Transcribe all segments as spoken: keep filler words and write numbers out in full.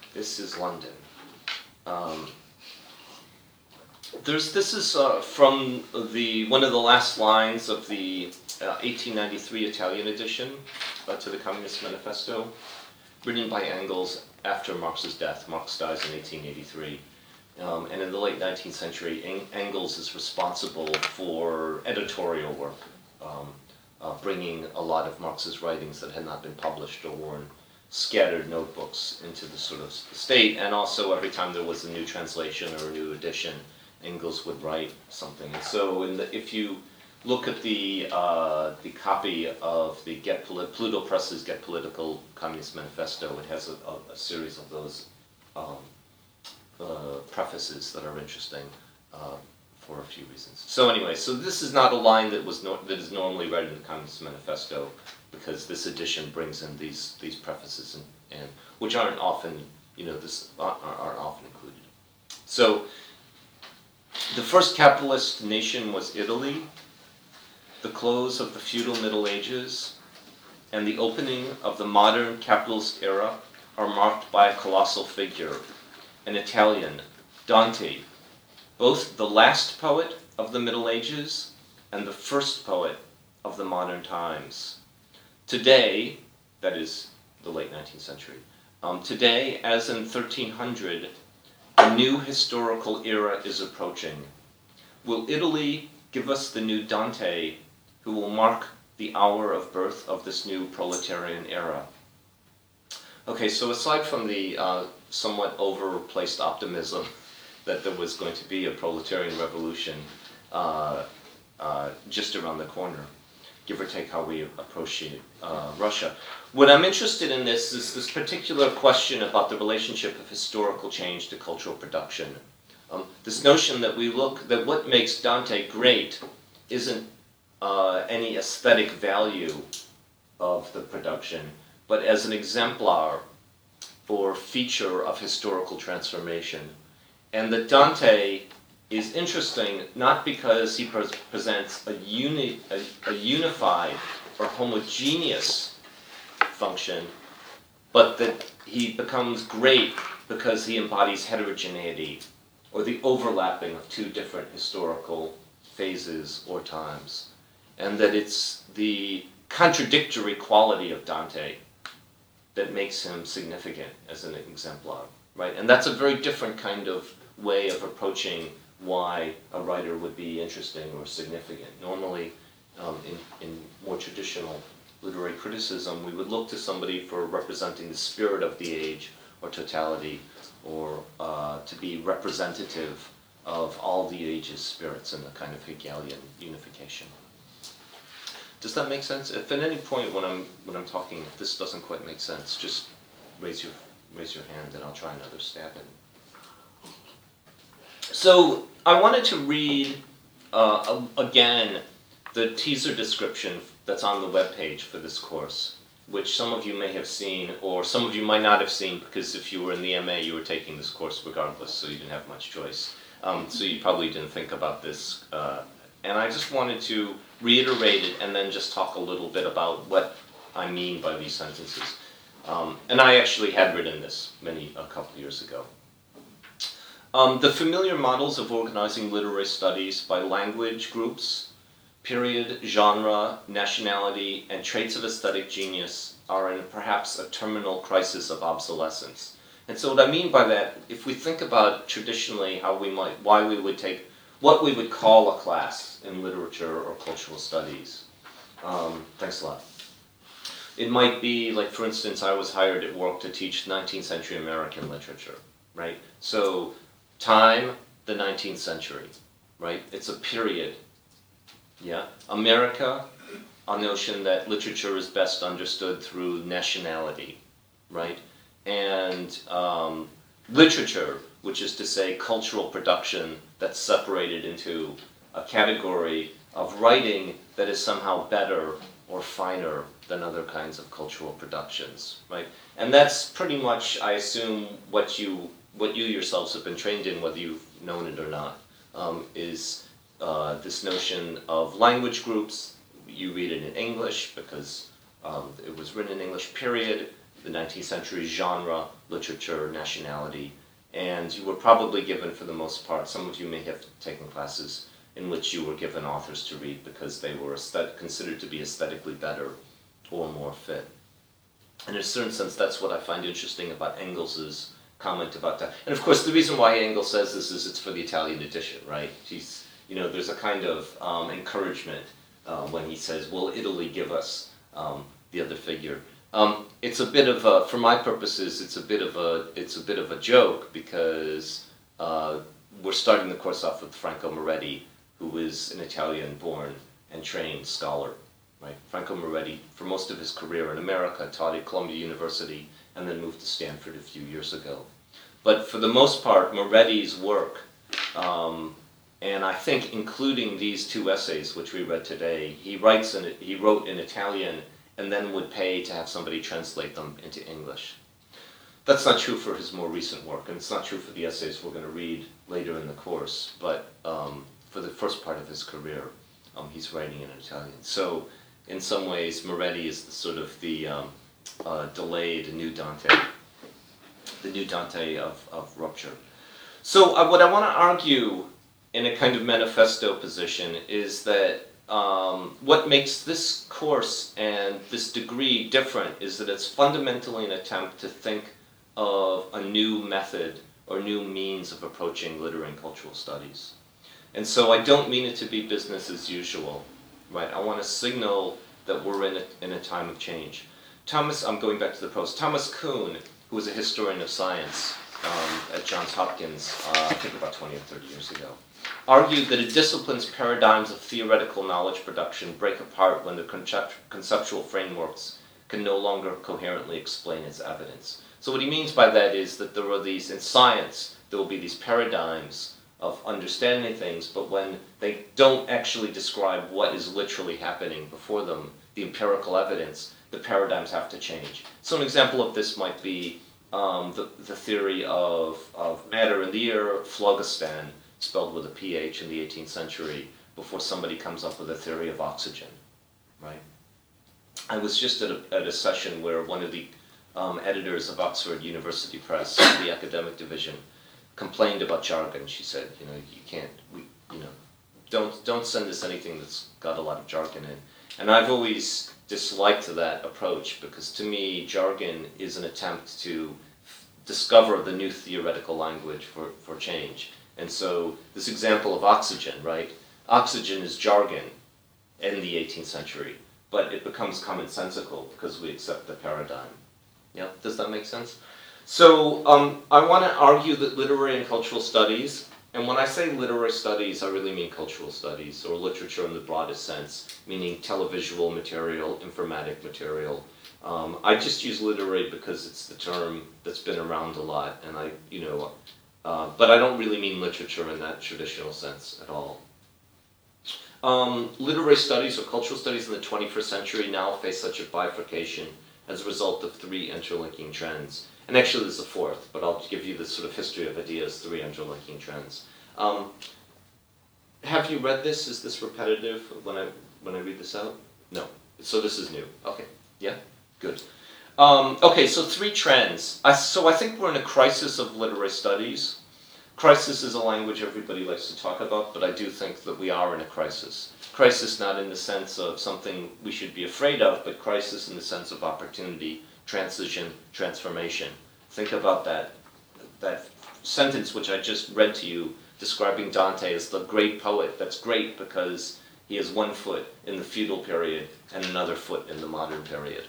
This is London. Um, there's, this is uh, from the, one of the last lines of the uh, eighteen ninety-three Italian edition uh, to the Communist Manifesto, written by Engels after Marx's death. Marx dies in eighteen eighty-three. Um, and in the late nineteenth century, Eng Engels is responsible for editorial work, um, uh, bringing a lot of Marx's writings that had not been published or were in scattered notebooks into the sort of state. And also every time there was a new translation or a new edition, Engels would write something. And so in the, if you look at the, uh, the copy of the Get Poli Pluto Press's Get Political Communist Manifesto, it has a, a, a series of those um, uh, prefaces that are interesting uh, for a few reasons. So anyway, so this is not a line that was no that is normally read in the Communist Manifesto, because this edition brings in these these prefaces and, and which aren't often, you know, this aren't, aren't often included. So the first capitalist nation was Italy. The close of the feudal Middle Ages and the opening of the modern capitalist era are marked by a colossal figure, an Italian, Dante, both the last poet of the Middle Ages and the first poet of the modern times. Today, that is the late nineteenth century, um, today, as in thirteen hundred, a new historical era is approaching. Will Italy give us the new Dante who will mark the hour of birth of this new proletarian era? Okay, so aside from the uh, somewhat overplaced optimism that there was going to be a proletarian revolution uh, uh, just around the corner, give or take how we approach uh, Russia, what I'm interested in this is this particular question about the relationship of historical change to cultural production. Um, this notion that we look, that what makes Dante great isn't uh, any aesthetic value of the production, but as an exemplar or feature of historical transformation. And that Dante is interesting not because he pre presents a, uni a, a unified or homogeneous function, but that he becomes great because he embodies heterogeneity, or the overlapping of two different historical phases or times. And that it's the contradictory quality of Dante that makes him significant as an exemplar, right? And that's a very different kind of way of approaching why a writer would be interesting or significant. Normally, um, in, in more traditional literary criticism, we would look to somebody for representing the spirit of the age or totality, or uh, to be representative of all the age's spirits in a kind of Hegelian unification. Does that make sense? If at any point when I'm when I'm talking, if this doesn't quite make sense, just raise your raise your hand and I'll try another stab at it. So I wanted to read uh, again the teaser description that's on the webpage for this course, which some of you may have seen, or some of you might not have seen, because if you were in the M A, you were taking this course regardless, so you didn't have much choice. Um, so you probably didn't think about this. Uh, and I just wanted to reiterate it and then just talk a little bit about what I mean by these sentences. Um, and I actually had written this many, a couple years ago. Um, the familiar models of organizing literary studies by language groups, period, genre, nationality, and traits of aesthetic genius are in perhaps a terminal crisis of obsolescence. And so what I mean by that, if we think about traditionally how we might, why we would take, what we would call a class in literature or cultural studies. Um, thanks a lot. It might be, like for instance, I was hired at work to teach nineteenth century American literature, right? So time, the nineteenth century, right? It's a period. Yeah, America, a notion that literature is best understood through nationality, right? And um, literature, which is to say cultural production that's separated into a category of writing that is somehow better or finer than other kinds of cultural productions, right? And that's pretty much, I assume, what you, what you yourselves have been trained in, whether you've known it or not, um, is Uh, this notion of language groups. You read it in English because um, it was written in English, period. the nineteenth century genre, literature, nationality, and you were probably given, for the most part, some of you may have taken classes in which you were given authors to read because they were aesthet- considered to be aesthetically better or more fit. And in a certain sense, that's what I find interesting about Engels's comment about that. And of course, the reason why Engels says this is it's for the Italian edition, right? He's, you know, there's a kind of um, encouragement uh, when he says, "Will Italy give us um, the other figure?" Um, it's a bit of a, for my purposes, it's a bit of a, it's a bit of a joke because uh, we're starting the course off with Franco Moretti, who is an Italian-born and trained scholar, right? Franco Moretti, for most of his career in America, taught at Columbia University and then moved to Stanford a few years ago. But for the most part, Moretti's work, um, and I think including these two essays which we read today, he writes in, he wrote in Italian and then would pay to have somebody translate them into English. That's not true for his more recent work, and it's not true for the essays we're going to read later in the course, but um, for the first part of his career, um, he's writing in Italian. So in some ways, Moretti is the, sort of the um, uh, delayed new Dante, the new Dante of, of Rupture. So uh, what I want to argue in a kind of manifesto position is that um, what makes this course and this degree different is that it's fundamentally an attempt to think of a new method or new means of approaching literary and cultural studies. And so I don't mean it to be business as usual, right? I want to signal that we're in a, in a time of change. Thomas, I'm going back to the post, Thomas Kuhn, who was a historian of science um, at Johns Hopkins, uh, I think about twenty or thirty years ago, argued that a discipline's paradigms of theoretical knowledge production break apart when the concept conceptual frameworks can no longer coherently explain its evidence. So what he means by that is that there are these, in science, there will be these paradigms of understanding things, but when they don't actually describe what is literally happening before them, the empirical evidence, the paradigms have to change. So an example of this might be um, the, the theory of, of matter in the air, phlogiston, spelled with a P H in the eighteenth century, before somebody comes up with a theory of oxygen, right? I was just at a, at a session where one of the um, editors of Oxford University Press, the academic division, complained about jargon. She said, you know, you can't, we, you know, don't don't send us anything that's got a lot of jargon in. And I've always disliked that approach because to me, jargon is an attempt to f- discover the new theoretical language for, for change. And so this example of oxygen, right? Oxygen is jargon in the eighteenth century, but it becomes commonsensical because we accept the paradigm. Yeah, does that make sense? So um, I want to argue that literary and cultural studies, and when I say literary studies, I really mean cultural studies, or literature in the broadest sense, meaning televisual material, informatic material. Um, I just use literary because it's the term that's been around a lot, and I, you know, uh, but I don't really mean literature in that traditional sense at all. Um, literary studies or cultural studies in the twenty-first century now face such a bifurcation as a result of three interlinking trends. And actually there's a fourth, but I'll give you this sort of history of ideas, three interlinking trends. Um, have you read this? Is this repetitive when I, when I read this out? No. So this is new. Okay. Yeah? Good. Um, okay, so three trends. I, so I think we're in a crisis of literary studies. Crisis is a language everybody likes to talk about, but I do think that we are in a crisis. Crisis not in the sense of something we should be afraid of, but crisis in the sense of opportunity, transition, transformation. Think about that, that sentence which I just read to you, describing Dante as the great poet. That's great because he has one foot in the feudal period and another foot in the modern period.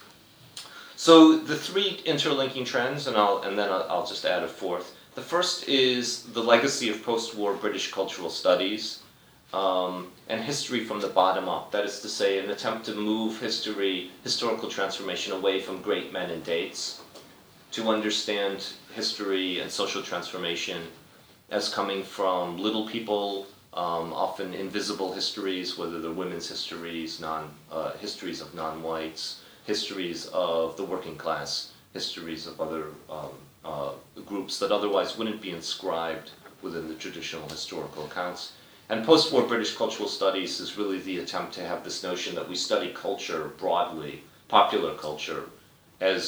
So the three interlinking trends, and, I'll, and then I'll, I'll just add a fourth. The first is the legacy of post-war British cultural studies um, and history from the bottom up. That is to say, an attempt to move history, historical transformation away from great men and dates to understand history and social transformation as coming from little people, um, often invisible histories, whether they're women's histories, non, uh, histories of non-whites, histories of the working class, histories of other um, uh, groups that otherwise wouldn't be inscribed within the traditional historical accounts. And post-war British cultural studies is really the attempt to have this notion that we study culture broadly, popular culture, as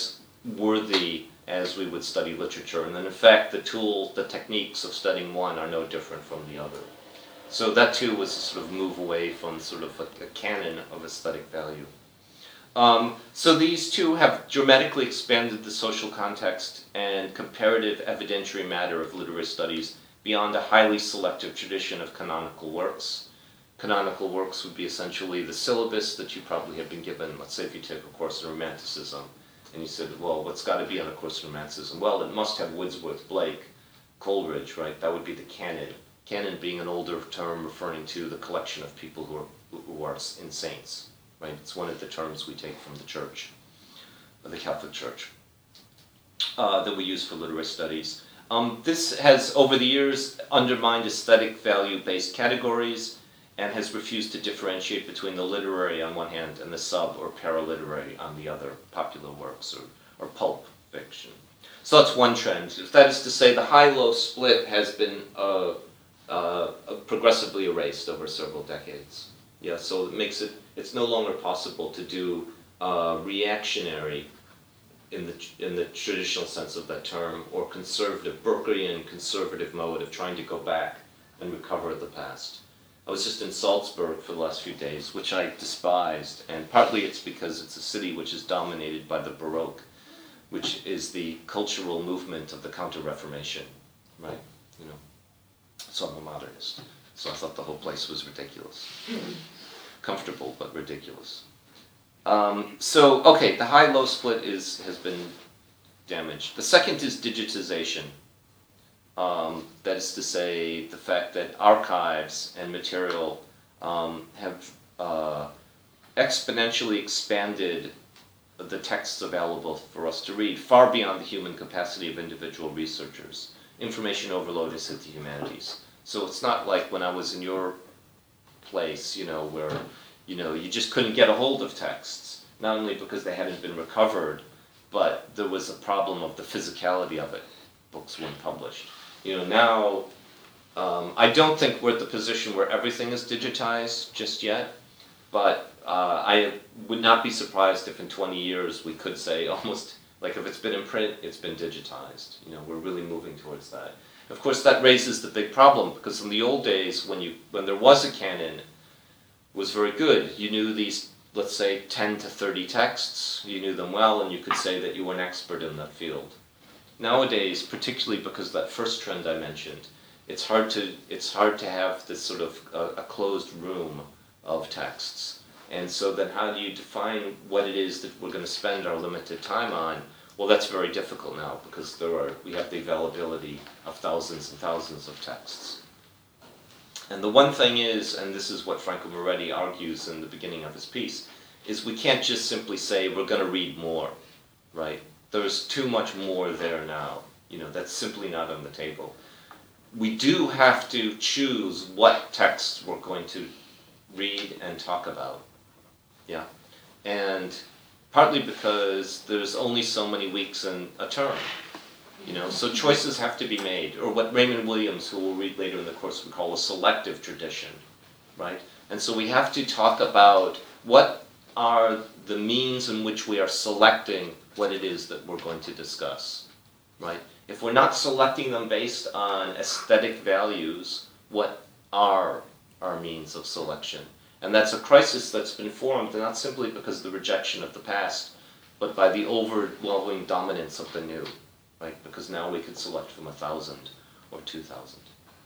worthy as we would study literature. And then in fact, the tools, the techniques of studying one are no different from the other. So that too was a sort of move away from sort of a, a canon of aesthetic value. Um, so these two have dramatically expanded the social context and comparative evidentiary matter of literary studies beyond a highly selective tradition of canonical works. Canonical works would be essentially the syllabus that you probably have been given. Let's say if you took a course in Romanticism, and you said, well, what's got to be on a course in Romanticism? Well, it must have Wordsworth, Blake, Coleridge, right? That would be the canon. Canon being an older term referring to the collection of people who are, who are in saints, right? It's one of the terms we take from the church, the Catholic Church, uh, that we use for literary studies. Um, this has, over the years, undermined aesthetic value-based categories and has refused to differentiate between the literary on one hand and the sub- or paraliterary on the other, popular works or, or pulp fiction. So that's one trend. That is to say, the high-low split has been uh, uh, progressively erased over several decades. Yeah, so it makes it, it's no longer possible to do uh, reactionary in the, in the traditional sense of that term, or conservative, Burkeian conservative mode of trying to go back and recover the past. I was just in Salzburg for the last few days, which I despised, and partly it's because it's a city which is dominated by the Baroque, which is the cultural movement of the Counter-Reformation, right? You know, so I'm a modernist, so I thought the whole place was ridiculous. Comfortable, but ridiculous. Um, so, okay, the high-low split is has been damaged. The second is digitization. Um, that is to say, the fact that archives and material um, have uh, exponentially expanded the texts available for us to read, far beyond the human capacity of individual researchers. Information overload has hit the humanities. So it's not like when I was in your place, you know, where, you know, you just couldn't get a hold of texts, not only because they hadn't been recovered, but there was a problem of the physicality of it. Books weren't published. You know, now, um, I don't think we're at the position where everything is digitized just yet, but uh, I would not be surprised if in twenty years we could say almost, like if it's been in print, it's been digitized. You know, we're really moving towards that. Of course, that raises the big problem, because in the old days, when you when there was a canon, it was very good. You knew these, let's say, ten to thirty texts, you knew them well, and you could say that you were an expert in that field. Nowadays, particularly because of that first trend I mentioned, it's hard to it's hard to have this sort of uh, a closed room of texts. And so then how do you define what it is that we're going to spend our limited time on? Well, that's very difficult now, because there are we have the availability of thousands and thousands of texts. And the one thing is, and this is what Franco Moretti argues in the beginning of his piece, is we can't just simply say we're going to read more, right? There's too much more there now. You know, that's simply not on the table. We do have to choose what texts we're going to read and talk about. Yeah. And partly because there's only so many weeks in a term. You know, so choices have to be made, or what Raymond Williams, who we'll read later in the course, would call a selective tradition, right? And so we have to talk about what are the means in which we are selecting what it is that we're going to discuss, right? If we're not selecting them based on aesthetic values, what are our means of selection? And that's a crisis that's been formed not simply because of the rejection of the past, but by the overwhelming dominance of the new, right? Because now we can select from a thousand or two thousand.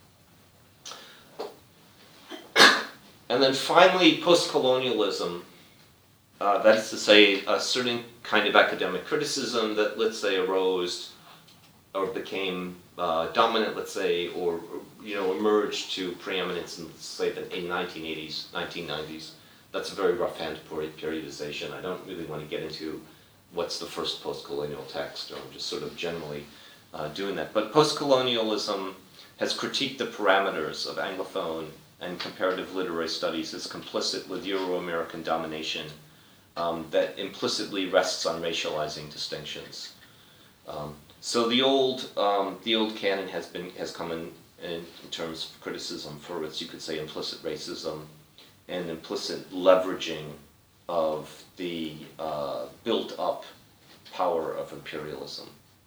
And then finally, post-colonialism. Uh, that is to say, a certain kind of academic criticism that, let's say, arose or became uh, dominant, let's say, or, you know, emerged to preeminence in, say, the nineteen eighties, nineteen nineties. That's a very rough-hand periodization. I don't really want to get into what's the first post-colonial text, or I'm just sort of generally uh, doing that. But post-colonialism has critiqued the parameters of Anglophone and comparative literary studies as complicit with Euro-American domination Um, that implicitly rests on racializing distinctions. Um, so the old um, the old canon has been has come in, in in terms of criticism for its, you could say, implicit racism and implicit leveraging of the uh, built-up power of imperialism.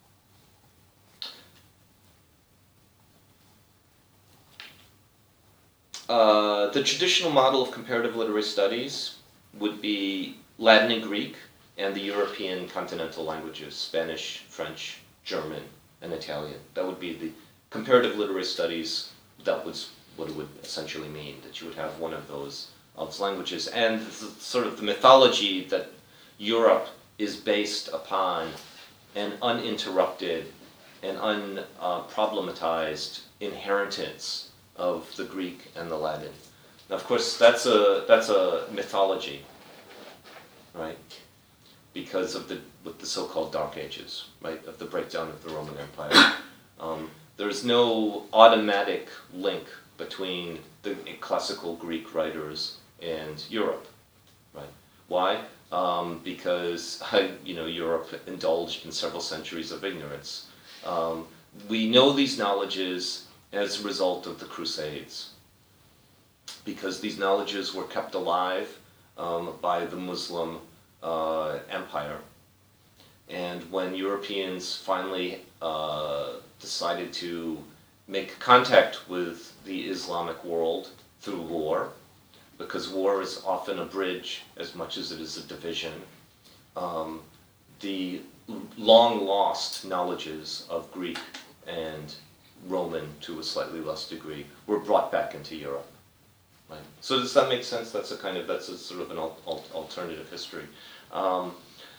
Uh, the traditional model of comparative literary studies would be Latin and Greek and the European continental languages, Spanish, French, German, and Italian. That would be the comparative literary studies. That was what it would essentially mean, that you would have one of those, those languages. And this is sort of the mythology that Europe is based upon an uninterrupted and unproblematized inheritance of the Greek and the Latin. Now, of course, that's a that's a mythology, right? Because of the with the so-called Dark Ages, right, of the breakdown of the Roman Empire. Um, there's no automatic link between the classical Greek writers and Europe, right? Why? Um, because you know Europe indulged in several centuries of ignorance. Um, we know these knowledges as a result of the Crusades, because these knowledges were kept alive um, by the Muslim uh, empire. And when Europeans finally uh, decided to make contact with the Islamic world through war, because war is often a bridge as much as it is a division, um, the long lost knowledges of Greek and Roman, to a slightly less degree, were brought back into Europe. Right? So does that make sense? That's a kind of, that's a sort of an al al alternative history. Um,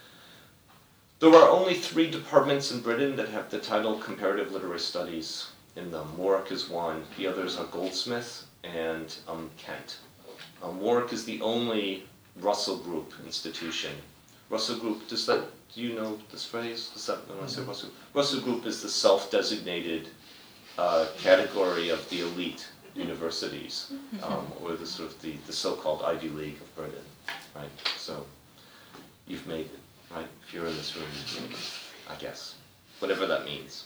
there are only three departments in Britain that have the title Comparative Literary Studies in them. Warwick is one. The others are Goldsmith and um, Kent. Um, Warwick is the only Russell Group institution. Russell Group, does that, do you know this phrase? Does that, when I say Russell? Russell Group is the self-designated uh, category of the elite universities, um, or the sort of the, the so-called Ivy League of Britain, right? So you've made it, right? If you're in this room, you've made it, I guess. Whatever that means.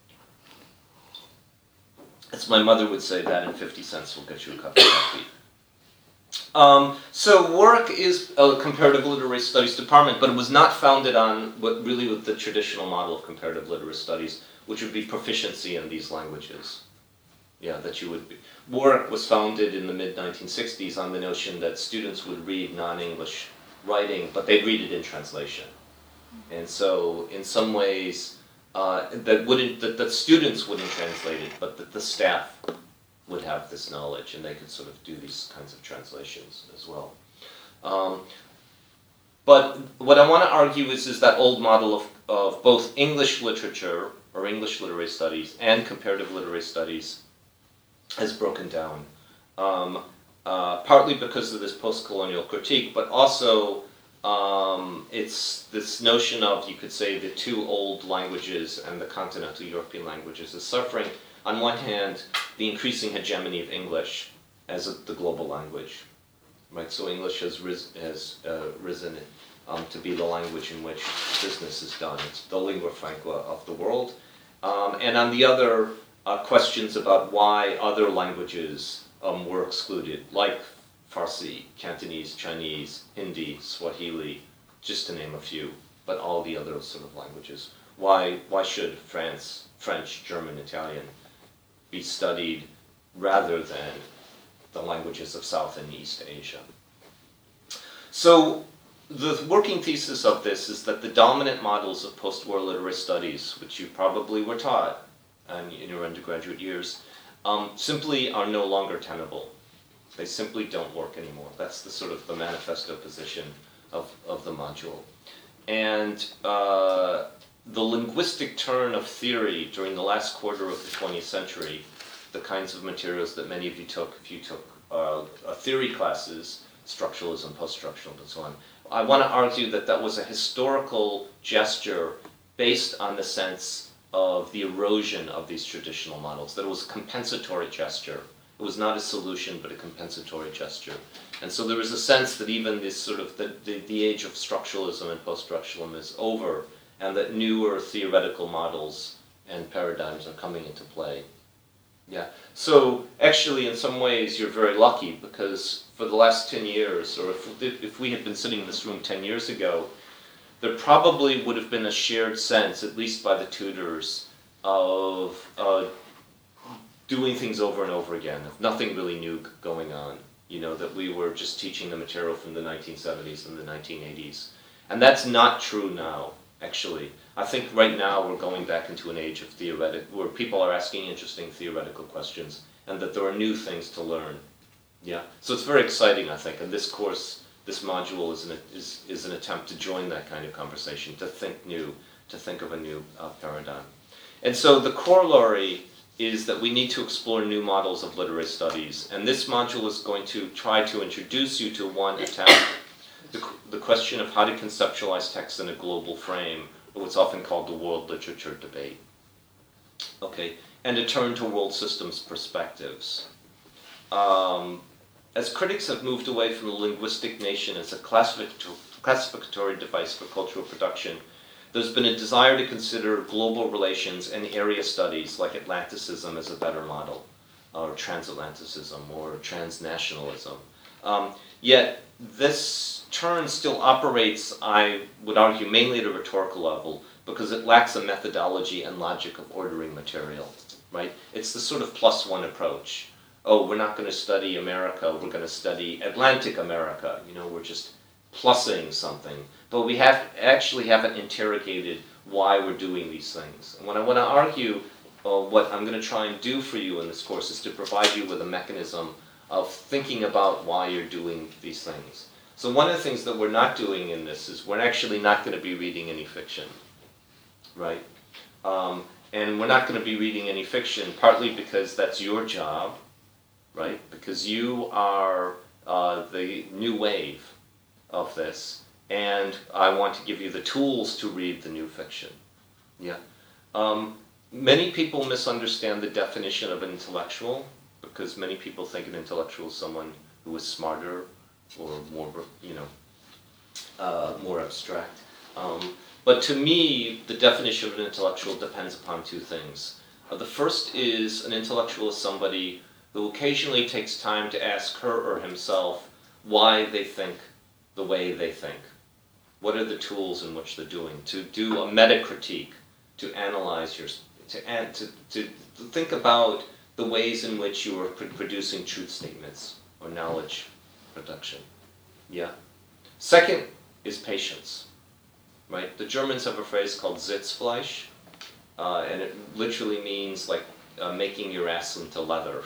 As my mother would say, that and fifty cents will get you a cup of coffee. Um, so Warwick is a comparative literary studies department, but it was not founded on what really was the traditional model of comparative literary studies, which would be proficiency in these languages. Yeah, that you would be. Warwick was founded in the mid nineteen sixties on the notion that students would read non-English writing, but they'd read it in translation. And so, in some ways, uh, that wouldn't that, that students wouldn't translate it, but that the staff would have this knowledge, and they could sort of do these kinds of translations as well. Um, but what I want to argue is, is that old model of, of both English literature, or English literary studies, and comparative literary studies has broken down. Um, uh, partly because of this post-colonial critique, but also um, it's this notion of, you could say, the two old languages and the continental European languages is suffering. On one hand, the increasing hegemony of English as a, the global language, right? So English has, ris has uh, risen um, to be the language in which business is done. It's the lingua franca of the world. Um, and on the other, uh, questions about why other languages um, were excluded, like Farsi, Cantonese, Chinese, Hindi, Swahili, just to name a few, but all the other sort of languages. Why, why should France, French, German, Italian be studied rather than the languages of South and East Asia? So the working thesis of this is that the dominant models of post-war literary studies, which you probably were taught um, in your undergraduate years, um, simply are no longer tenable. They simply don't work anymore. That's the sort of the manifesto position of, of the module. And uh, the linguistic turn of theory during the last quarter of the twentieth century, the kinds of materials that many of you took, if you took uh, uh, theory classes, structuralism, post-structuralism, and so on, I want to argue that that was a historical gesture based on the sense of the erosion of these traditional models, that it was a compensatory gesture. It was not a solution, but a compensatory gesture. And so there was a sense that even this sort of, the, the, the age of structuralism and post-structuralism is over, and that newer theoretical models and paradigms are coming into play. Yeah, so actually in some ways you're very lucky, because for the last ten years, or if, if we had been sitting in this room ten years ago, there probably would have been a shared sense, at least by the tutors, of uh, doing things over and over again, of nothing really new going on. You know, that we were just teaching the material from the nineteen seventies and the nineteen eighties. And that's not true now, actually. I think right now we're going back into an age of theoretic, where people are asking interesting theoretical questions, and that there are new things to learn. Yeah, so it's very exciting, I think, and this course, this module is an, is, is an attempt to join that kind of conversation, to think new, to think of a new uh, paradigm. And so the corollary is that we need to explore new models of literary studies, and this module is going to try to introduce you to one attempt, the, the question of how to conceptualize text in a global frame, or what's often called the world literature debate. Okay, and to turn to world systems perspectives. Um, As critics have moved away from the linguistic nation as a classific- classificatory device for cultural production, there's been a desire to consider global relations and area studies like Atlanticism as a better model, or transatlanticism, or transnationalism. Um, yet, this turn still operates, I would argue, mainly at a rhetorical level, because it lacks a methodology and logic of ordering material, right? It's the sort of plus one approach. Oh, we're not going to study America, we're going to study Atlantic America. You know, we're just plussing something. But we have actually haven't interrogated why we're doing these things. And what I want to argue, uh, what I'm going to try and do for you in this course, is to provide you with a mechanism of thinking about why you're doing these things. So one of the things that we're not doing in this is we're actually not going to be reading any fiction, right? Um, and we're not going to be reading any fiction, partly because that's your job, right? Because you are uh, the new wave of this, and I want to give you the tools to read the new fiction. Yeah. Um, many people misunderstand the definition of an intellectual, because many people think an intellectual is someone who is smarter or more, you know, uh, more abstract. Um, but to me, the definition of an intellectual depends upon two things. Uh, the first is an intellectual is somebody who occasionally takes time to ask her or himself why they think the way they think. What are the tools in which they're doing? To do a meta-critique, to analyze your, to, add, to, to, to think about the ways in which you are producing truth statements or knowledge production. Yeah. Second is patience, right? The Germans have a phrase called Sitzfleisch, uh, and it literally means like uh, making your ass into leather.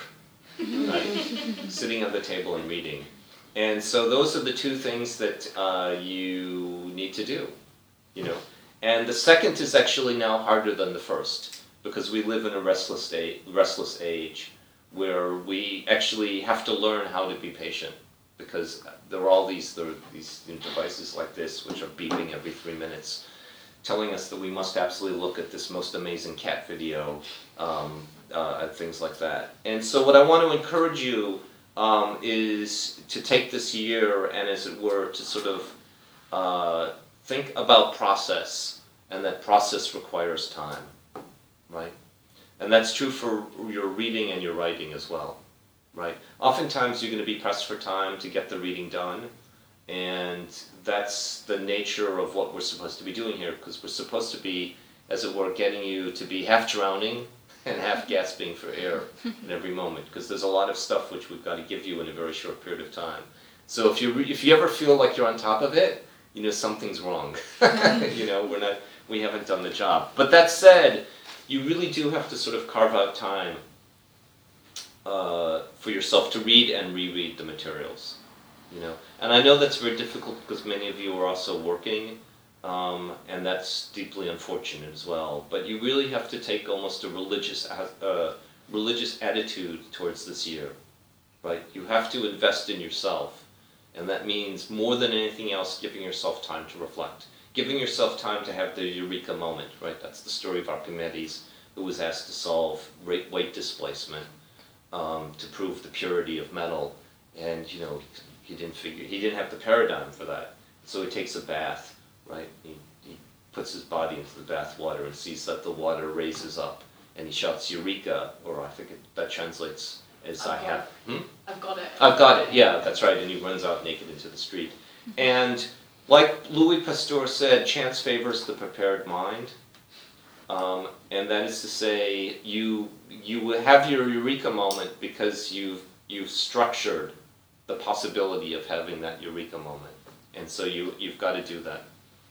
Right? Sitting at the table and reading. And so those are the two things that uh, you need to do, you know. And the second is actually now harder than the first, because we live in a restless age, restless age where we actually have to learn how to be patient, because there are all these, there are these devices like this which are beeping every three minutes, telling us that we must absolutely look at this most amazing cat video, um, uh, and things like that. And so what I want to encourage you um, is to take this year and, as it were, to sort of uh, think about process, and that process requires time, right? And that's true for your reading and your writing as well, right? Oftentimes you're going to be pressed for time to get the reading done, and that's the nature of what we're supposed to be doing here, because we're supposed to be, as it were, getting you to be half drowning and half gasping for air at every moment, because there's a lot of stuff which we've got to give you in a very short period of time. So if you re- if you ever feel like you're on top of it, you know something's wrong. You know, we're not, we haven't done the job. But that said, you really do have to sort of carve out time uh, for yourself to read and reread the materials. You know, and I know that's very difficult because many of you are also working. Um, and that's deeply unfortunate as well. But you really have to take almost a religious, uh, religious attitude towards this year, right? You have to invest in yourself, and that means more than anything else, giving yourself time to reflect, giving yourself time to have the eureka moment, right? That's the story of Archimedes, who was asked to solve weight displacement um, to prove the purity of metal, and you know he didn't figure, he didn't have the paradigm for that, so he takes a bath. Right, he, he puts his body into the bath water and sees that the water raises up, and he shouts "Eureka!" or I think it, that translates as I've "I have." Hmm? I've got it. I've got it. Yeah, that's right. And he runs out naked into the street. And like Louis Pasteur said, chance favors the prepared mind. Um, and that is to say, you you will have your eureka moment because you've you've structured the possibility of having that eureka moment, and so you you've got to do that.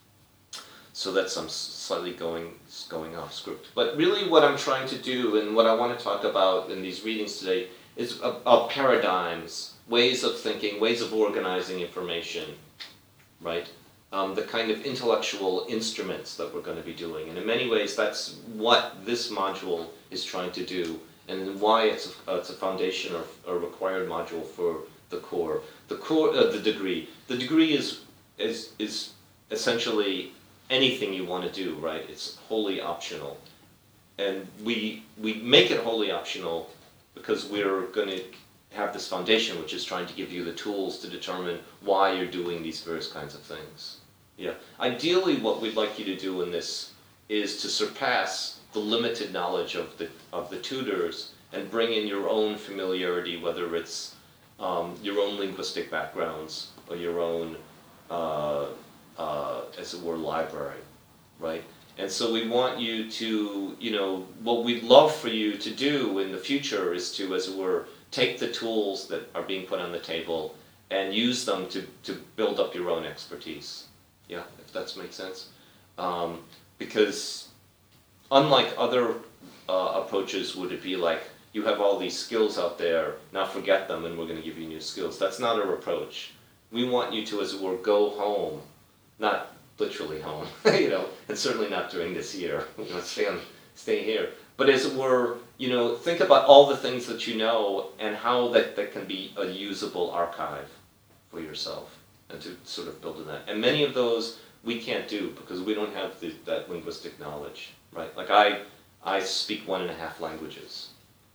So that's I'm slightly going going off script, but really what I'm trying to do and what I want to talk about in these readings today is about paradigms, ways of thinking, ways of organizing information, right? Um, the kind of intellectual instruments that we're going to be doing. And in many ways, that's what this module is trying to do, and why it's a, uh, it's a foundation or a required module for the core. The core, uh, the degree. The degree is, is, is essentially anything you want to do, right? It's wholly optional. And we, we make it wholly optional because we're going to have this foundation, which is trying to give you the tools to determine why you're doing these various kinds of things. Yeah. Ideally, what we'd like you to do in this is to surpass the limited knowledge of the of the tutors and bring in your own familiarity, whether it's um, your own linguistic backgrounds or your own, uh, uh, as it were, library, right? And so we want you to, you know, what we'd love for you to do in the future is to, as it were, take the tools that are being put on the table and use them to, to build up your own expertise. Yeah, if that makes sense. Um, because unlike other uh, approaches, would it be like, you have all these skills out there, now forget them and we're going to give you new skills. That's not our approach. We want you to, as it were, go home, not literally home, you know, and certainly not during this year. You know, stay on, stay here. But as it were, you know, think about all the things that you know and how that, that can be a usable archive for yourself, and to sort of build on that. And many of those we can't do because we don't have the, that linguistic knowledge, right? Like I, I speak one and a half languages.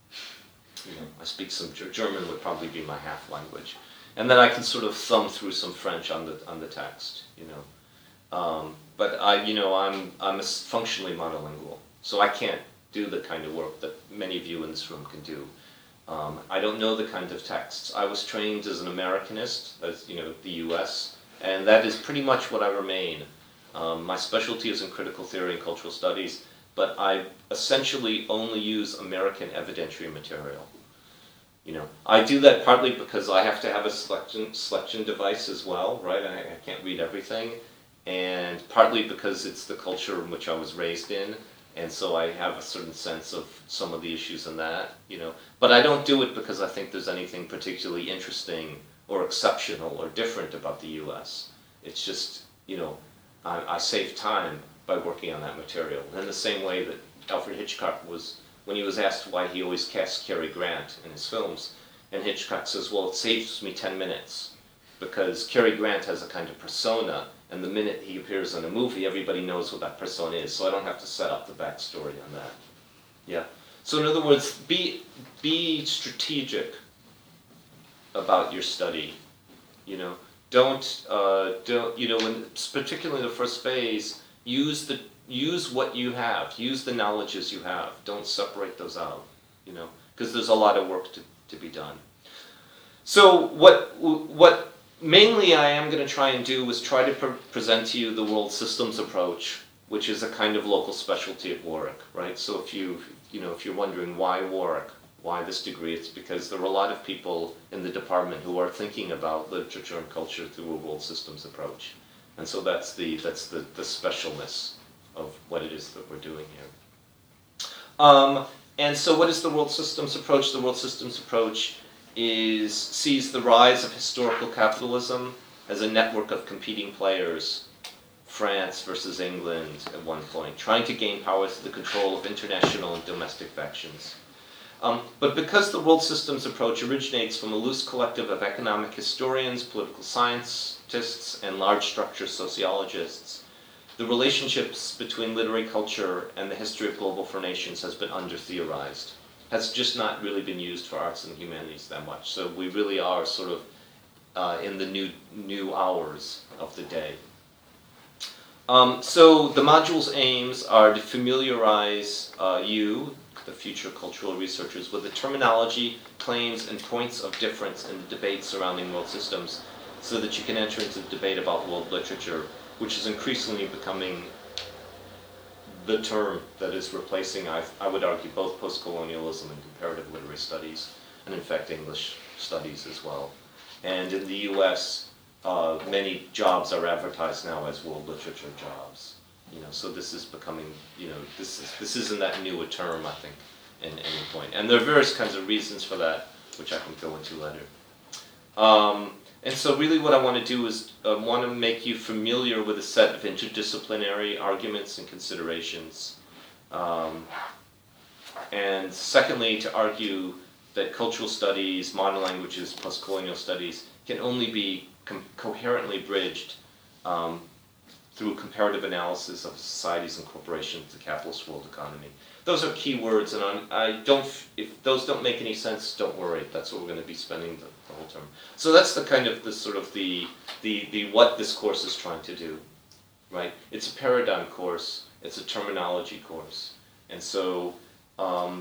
You know, I speak some German would probably be my half language, and then I can sort of thumb through some French on the on the text, you know. Um, but I, you know, I'm I'm a functionally monolingual, so I can't do the kind of work that many of you in this room can do. Um, I don't know the kind of texts. I was trained as an Americanist, as you know, the U S, and that is pretty much what I remain. Um, my specialty is in critical theory and cultural studies, but I essentially only use American evidentiary material. You know, I do that partly because I have to have a selection selection device as well, right? I, I can't read everything, and partly because it's the culture in which I was raised in. And so I have a certain sense of some of the issues in that, you know. But I don't do it because I think there's anything particularly interesting or exceptional or different about the U S. It's just, you know, I, I save time by working on that material. In the same way that Alfred Hitchcock was, when he was asked why he always cast Cary Grant in his films, and Hitchcock says, well, it saves me ten minutes, because Cary Grant has a kind of persona, and the minute he appears in a movie, everybody knows what that persona is, so I don't have to set up the backstory on that. Yeah. So in other words, be, be strategic about your study. You know, don't, uh, don't, you know, when, particularly in the first phase, use the, use what you have, use the knowledges you have. Don't separate those out, you know, because there's a lot of work to, to be done. So what, what, mainly I am going to try and do is try to pre present to you the world systems approach, which is a kind of local specialty at Warwick, right? So if you, you know, if you're wondering why Warwick, why this degree, it's because there are a lot of people in the department who are thinking about literature and culture through a world systems approach. And so that's the, that's the, the specialness of what it is that we're doing here. Um, and so what is the world systems approach? The world systems approach is sees the rise of historical capitalism as a network of competing players, France versus England at one point, trying to gain power through the control of international and domestic factions. Um, but because the world systems approach originates from a loose collective of economic historians, political scientists, and large structure sociologists, the relationships between literary culture and the history of global formations has been under-theorized. Has just not really been used for arts and humanities that much. So we really are sort of uh, in the new, new hours of the day. Um, so the module's aims are to familiarize uh, you, the future cultural researchers, with the terminology, claims, and points of difference in the debate surrounding world systems. so that you can enter into the debate about world literature, which is increasingly becoming the term that is replacing, I, I would argue, both post-colonialism and comparative literary studies, and in fact English studies as well. And in the U S, uh, many jobs are advertised now as world literature jobs. You know, so this is becoming, you know, this is this isn't that new a term, I think, in any point. And there are various kinds of reasons for that, which I can go into later. Um, and so really what I want to do is uh, want to make you familiar with a set of interdisciplinary arguments and considerations. Um, and secondly, to argue that cultural studies, modern languages, plus colonial studies can only be com coherently bridged um, through comparative analysis of societies and corporations, the capitalist world economy. Those are key words, and I'm, I don't, if those don't make any sense, don't worry. That's what we're going to be spending the, the whole term. So that's the kind of the sort of the, the, the what this course is trying to do, right? It's a paradigm course. It's a terminology course. And so um,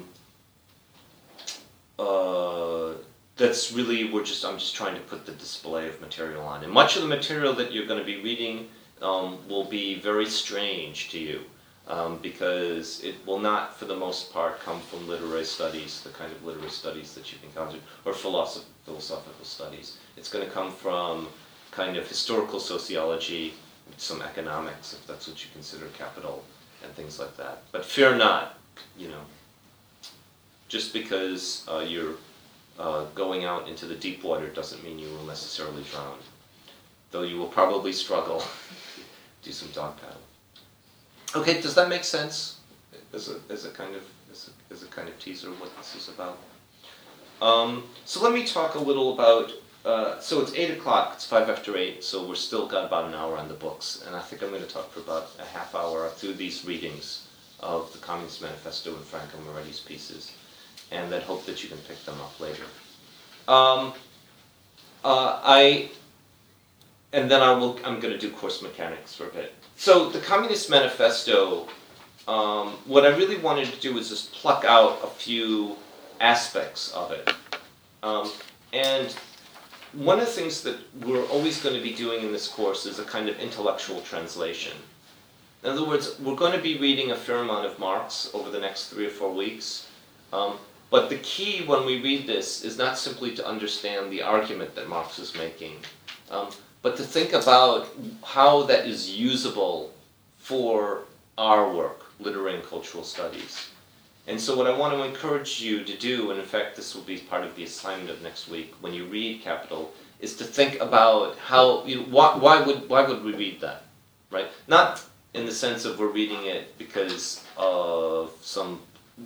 uh, that's really, we're just, I'm just trying to put the display of material on. And much of the material that you're going to be reading um, will be very strange to you. Um, because it will not, for the most part, come from literary studies, the kind of literary studies that you've encountered, or philosoph philosophical studies. It's going to come from kind of historical sociology, some economics, if that's what you consider capital, and things like that. But fear not, you know, just because uh, you're uh, going out into the deep water doesn't mean you will necessarily drown, though you will probably struggle, do some dog paddle. Okay, does that make sense? As a, as a kind of as a, as a kind of teaser of what this is about. Um, so let me talk a little about. Uh, so it's eight o'clock. It's five after eight. So we're still got about an hour on the books, and I think I'm going to talk for about a half hour through these readings of the Communist Manifesto and Franco Moretti's pieces, and then hope that you can pick them up later. Um, uh, I. And then I will, I'm going to do course mechanics for a bit. So the Communist Manifesto, um, what I really wanted to do is just pluck out a few aspects of it. Um, and one of the things that we're always going to be doing in this course is a kind of intellectual translation. In other words, we're going to be reading a fair amount of Marx over the next three or four weeks. Um, but the key when we read this is not simply to understand the argument that Marx is making, um, but to think about how that is usable for our work, literary and cultural studies. And so what I want to encourage you to do, and in fact this will be part of the assignment of next week when you read Capital, is to think about how, you know, why, why, would, why would we read that, right? Not in the sense of we're reading it because of some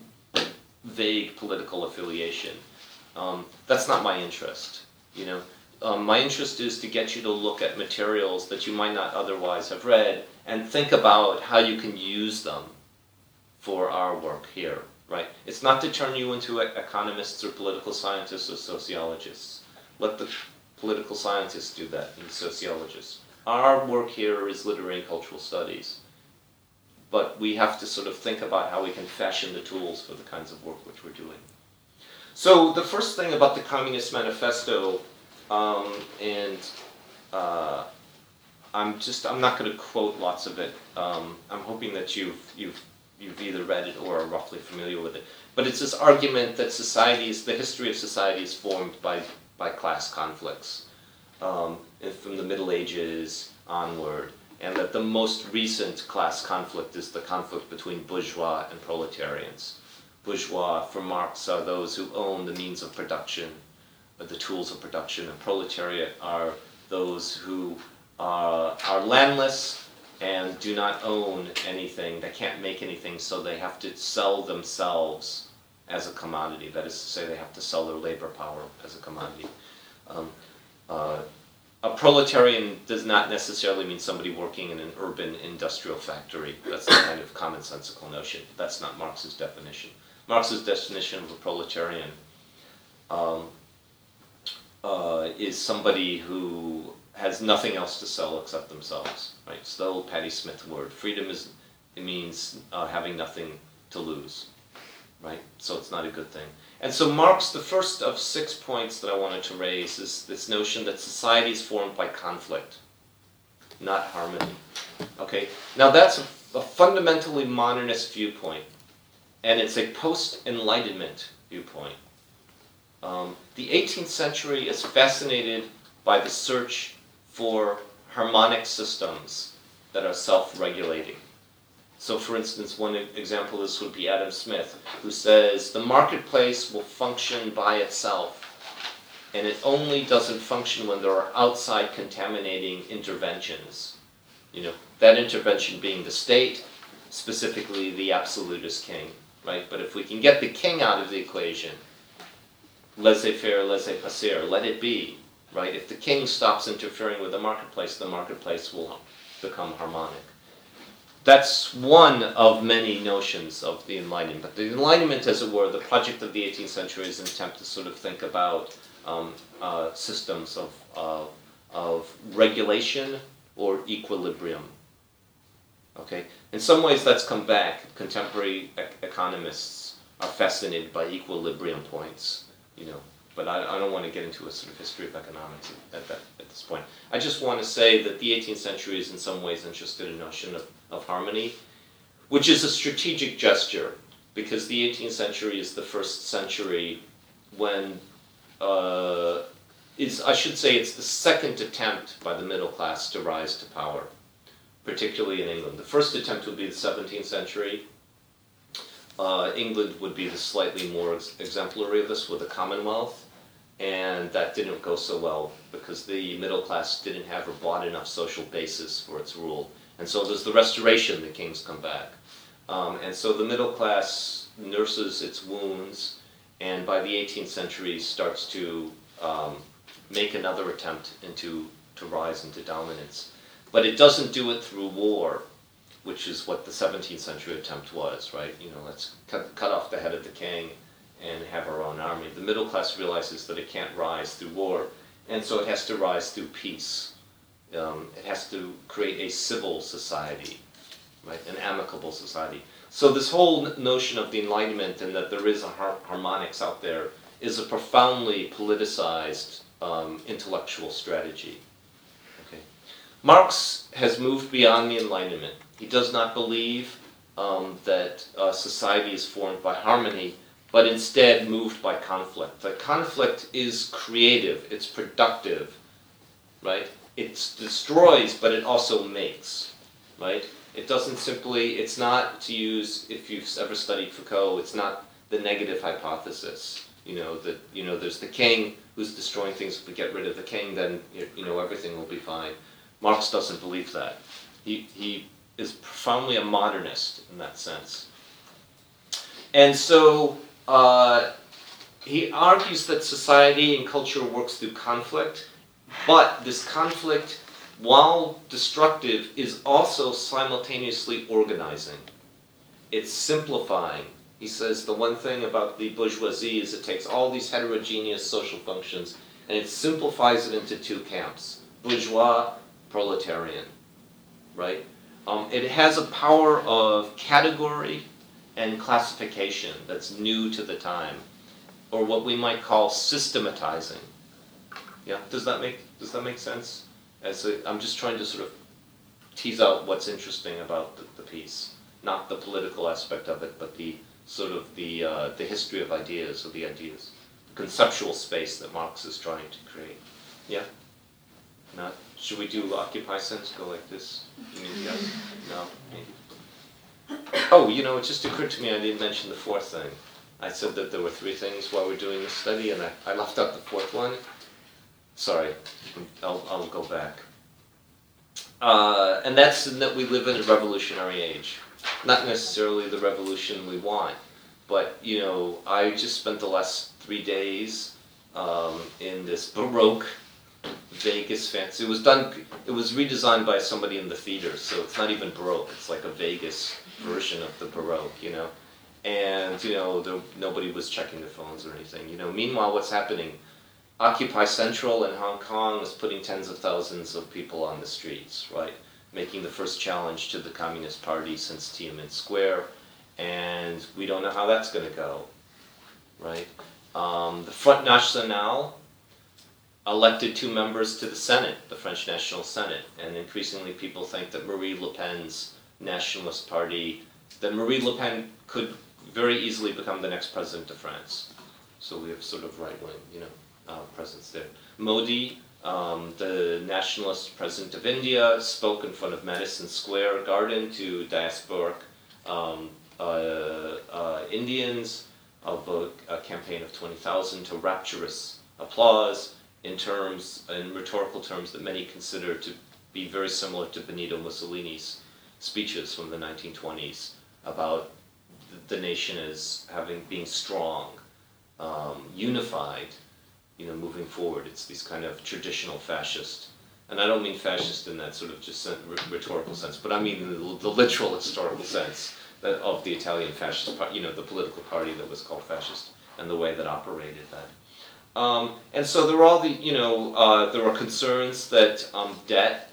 vague political affiliation. Um, that's not my interest, you know. Um, my interest is to get you to look at materials that you might not otherwise have read and think about how you can use them for our work here, right? It's not to turn you into economists or political scientists or sociologists. Let the political scientists do that and the sociologists. Our work here is literary and cultural studies. But we have to sort of think about how we can fashion the tools for the kinds of work which we're doing. So the first thing about the Communist Manifesto, Um, and uh, I'm just, I'm not going to quote lots of it. Um, I'm hoping that you've, you've, you've either read it or are roughly familiar with it. But it's this argument that societies, the history of society is formed by, by class conflicts um, from the Middle Ages onward. And that the most recent class conflict is the conflict between bourgeois and proletarians. Bourgeois, for Marx, are those who own the means of production, the tools of production, and proletariat are those who are, are landless and do not own anything. They can't make anything, so they have to sell themselves as a commodity. That is to say, they have to sell their labor power as a commodity. Um, uh, a proletarian does not necessarily mean somebody working in an urban industrial factory. That's a kind of commonsensical notion. That's not Marx's definition. Marx's definition of a proletarian um, Uh, is somebody who has nothing else to sell except themselves, right? It's the old Patti Smith word. Freedom is, it means uh, having nothing to lose. right? So it's not a good thing. And so Marx, the first of six points that I wanted to raise is this notion that society is formed by conflict, not harmony. Okay, now that's a, a fundamentally modernist viewpoint, and it's a post-Enlightenment viewpoint. Um, the eighteenth century is fascinated by the search for harmonic systems that are self-regulating. So for instance, one example of this would be Adam Smith, who says the marketplace will function by itself, and it only doesn't function when there are outside contaminating interventions. You know, that intervention being the state, specifically the absolutist king, right? But if we can get the king out of the equation, laissez-faire, laissez-passer, let it be, right? If the king stops interfering with the marketplace, the marketplace will become harmonic. That's one of many notions of the Enlightenment. But the Enlightenment, as it were, the project of the eighteenth century is an attempt to sort of think about um, uh, systems of, uh, of regulation or equilibrium. Okay? In some ways that's come back. Contemporary e economists are fascinated by equilibrium points, you know. But I, I don't want to get into a sort of history of economics at, that, at this point. I just want to say that the eighteenth century is in some ways interested in a notion of, of harmony, which is a strategic gesture, because the eighteenth century is the first century when, uh, is, I should say it's the second attempt by the middle class to rise to power, particularly in England. The first attempt would be the seventeenth century. Uh, England would be the slightly more ex exemplary of this with the Commonwealth, and that didn't go so well because the middle class didn't have or bought enough social basis for its rule. And so there's the Restoration, the kings come back. Um, and so the middle class nurses its wounds, and by the eighteenth century starts to um, make another attempt into, to rise into dominance. But it doesn't do it through war, which is what the seventeenth century attempt was, right? You know, let's cut, cut off the head of the king and have our own army. The middle class realizes that it can't rise through war, and so it has to rise through peace. Um, it has to create a civil society, right? An amicable society. So this whole notion of the Enlightenment and that there is a har harmonics out there is a profoundly politicized um, intellectual strategy. Okay. Marx has moved beyond the Enlightenment. He does not believe um, that uh, society is formed by harmony, but instead moved by conflict. The conflict is creative, it's productive, right? It destroys, but it also makes, right? It doesn't simply, it's not, to use, if you've ever studied Foucault, it's not the negative hypothesis. You know, that, you know, there's the king who's destroying things. If we get rid of the king, then, you know, everything will be fine. Marx doesn't believe that. He, he is profoundly a modernist in that sense. And so uh, he argues that society and culture works through conflict, but this conflict, while destructive, is also simultaneously organizing. It's simplifying. He says the one thing about the bourgeoisie is it takes all these heterogeneous social functions and it simplifies it into two camps, bourgeois, proletarian, right? Um, it has a power of category and classification that's new to the time, or what we might call systematizing. Yeah, does that make does that make sense? As a, I'm just trying to sort of tease out what's interesting about the, the piece, not the political aspect of it, but the sort of the uh, the history of ideas, or the ideas, the conceptual space that Marx is trying to create. Yeah. Not. Should we do occupy sense? Go like this? You mean yes? No. Maybe. Oh, you know, it just occurred to me I didn't mention the fourth thing. I said that there were three things while we're doing this study, and I, I left out the fourth one. Sorry, I'll, I'll go back. Uh, and that's that we live in a revolutionary age. Not necessarily the revolution we want, but, you know, I just spent the last three days um, in this Baroque Vegas fancy. It was done, it was redesigned by somebody in the theater, so it's not even Baroque, it's like a Vegas version of the Baroque, you know. And, you know, there, nobody was checking their phones or anything, you know. Meanwhile, what's happening? Occupy Central in Hong Kong is putting tens of thousands of people on the streets, right? Making the first challenge to the Communist Party since Tiananmen Square. and we don't know how that's going to go, right? Um, the Front National elected two members to the Senate, the French National Senate, and increasingly people think that Marie Le Pen's nationalist party, that Marie Le Pen could very easily become the next president of France. So we have sort of right-wing, you know, uh, presence there. Modi, um, the nationalist president of India, spoke in front of Madison Square Garden to diasporic um, uh, uh, Indians of a, a campaign of twenty thousand to rapturous applause in terms, in rhetorical terms that many consider to be very similar to Benito Mussolini's speeches from the nineteen twenties about the nation as having, being strong, um, unified, you know, moving forward. It's these kind of traditional fascist, and I don't mean fascist in that sort of just rhetorical sense, but I mean the, the literal historical sense that of the Italian fascist party, you know, the political party that was called fascist, and the way that operated that. Um, and so there are all the, you know, uh, there are concerns that um, debt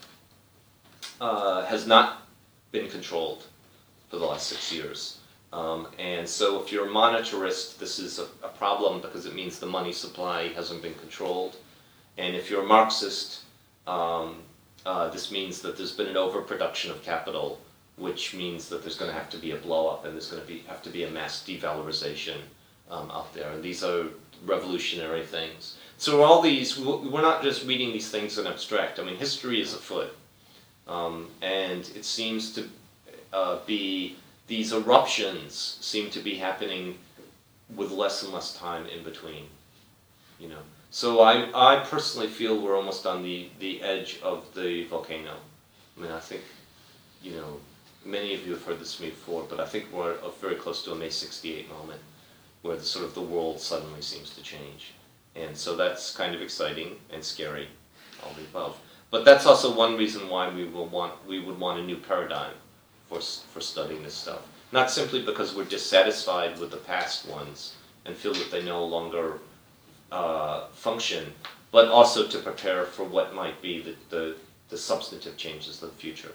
uh, has not been controlled for the last six years. Um, and so if you're a monetarist, this is a, a problem because it means the money supply hasn't been controlled. And if you're a Marxist, um, uh, this means that there's been an overproduction of capital, which means that there's going to have to be a blow-up and there's going to be, have to be a mass devalorization um, out there. And these are revolutionary things. So all these, we're not just reading these things in abstract. I mean, history is afoot. Um, and it seems to uh, be, these eruptions seem to be happening with less and less time in between, you know. So I, I personally feel we're almost on the, the edge of the volcano. I mean, I think, you know, many of you have heard this from me before, but I think we're very close to a May sixty-eight moment where the, sort of the world suddenly seems to change. And so that's kind of exciting and scary, all the above. But that's also one reason why we will want, we would want a new paradigm for, for studying this stuff. Not simply because we're dissatisfied with the past ones and feel that they no longer uh, function, but also to prepare for what might be the, the, the substantive changes of the future.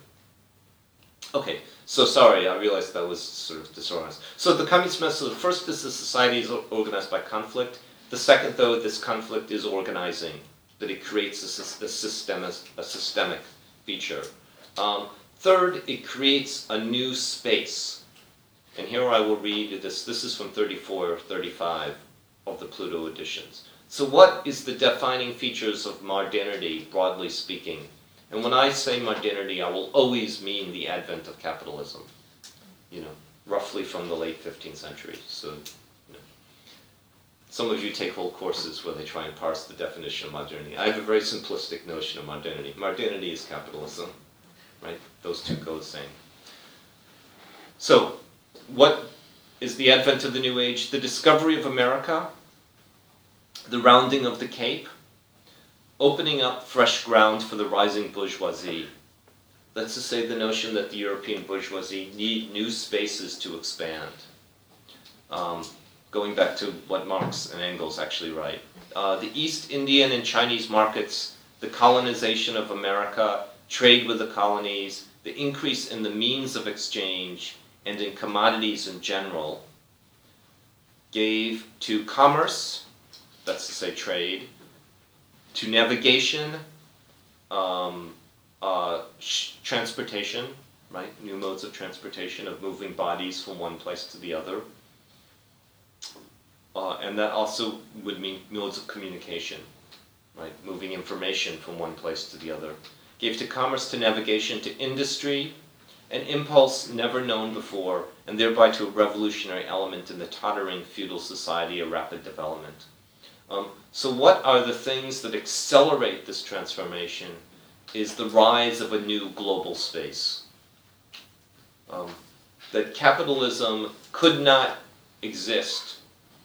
Okay, so sorry, I realized that was sort of disorganized. So the Communist Manifesto, the first is the society is organized by conflict. The second, though, this conflict is organizing, that it creates a, a, systemic, a systemic feature. Um, third, it creates a new space. And here I will read this. This is from thirty-four or thirty-five of the Pluto editions. So what is the defining features of modernity, broadly speaking? And when I say modernity, I will always mean the advent of capitalism, you know, roughly from the late fifteenth century. So, you know, some of you take whole courses where they try and parse the definition of modernity. I have a very simplistic notion of modernity. Modernity is capitalism, right? Those two go the same. So, what is the advent of the New Age? The discovery of America, the rounding of the Cape, opening up fresh ground for the rising bourgeoisie. That's to say the notion that the European bourgeoisie need new spaces to expand. Um, going back to what Marx and Engels actually write. Uh, the East Indian and Chinese markets, the colonization of America, trade with the colonies, the increase in the means of exchange and in commodities in general, gave to commerce, that's to say trade, to navigation, um, uh, transportation, right? New modes of transportation, of moving bodies from one place to the other. Uh, and that also would mean modes of communication, right? Moving information from one place to the other. Gave to commerce, to navigation, to industry, an impulse never known before, and thereby to a revolutionary element in the tottering feudal society of rapid development. Um, so what are the things that accelerate this transformation is the rise of a new global space. Um, that capitalism could not exist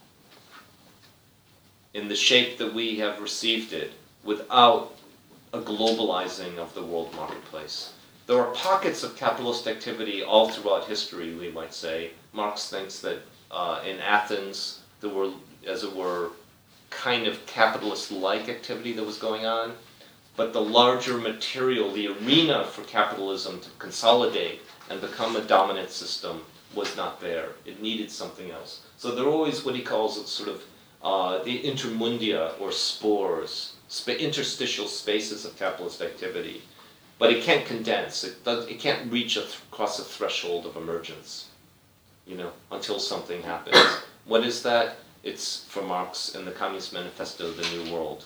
in the shape that we have received it without a globalizing of the world marketplace. There are pockets of capitalist activity all throughout history, we might say. Marx thinks that uh, in Athens there were, as it were, kind of capitalist-like activity that was going on, but the larger material, the arena for capitalism to consolidate and become a dominant system was not there. It needed something else. So they're always what he calls it sort of uh, the intermundia or spores, sp interstitial spaces of capitalist activity. But it can't condense. It, does, it can't reach a th across a threshold of emergence, you know, until something happens. What is that? It's, for Marx in the Communist Manifesto, the New World.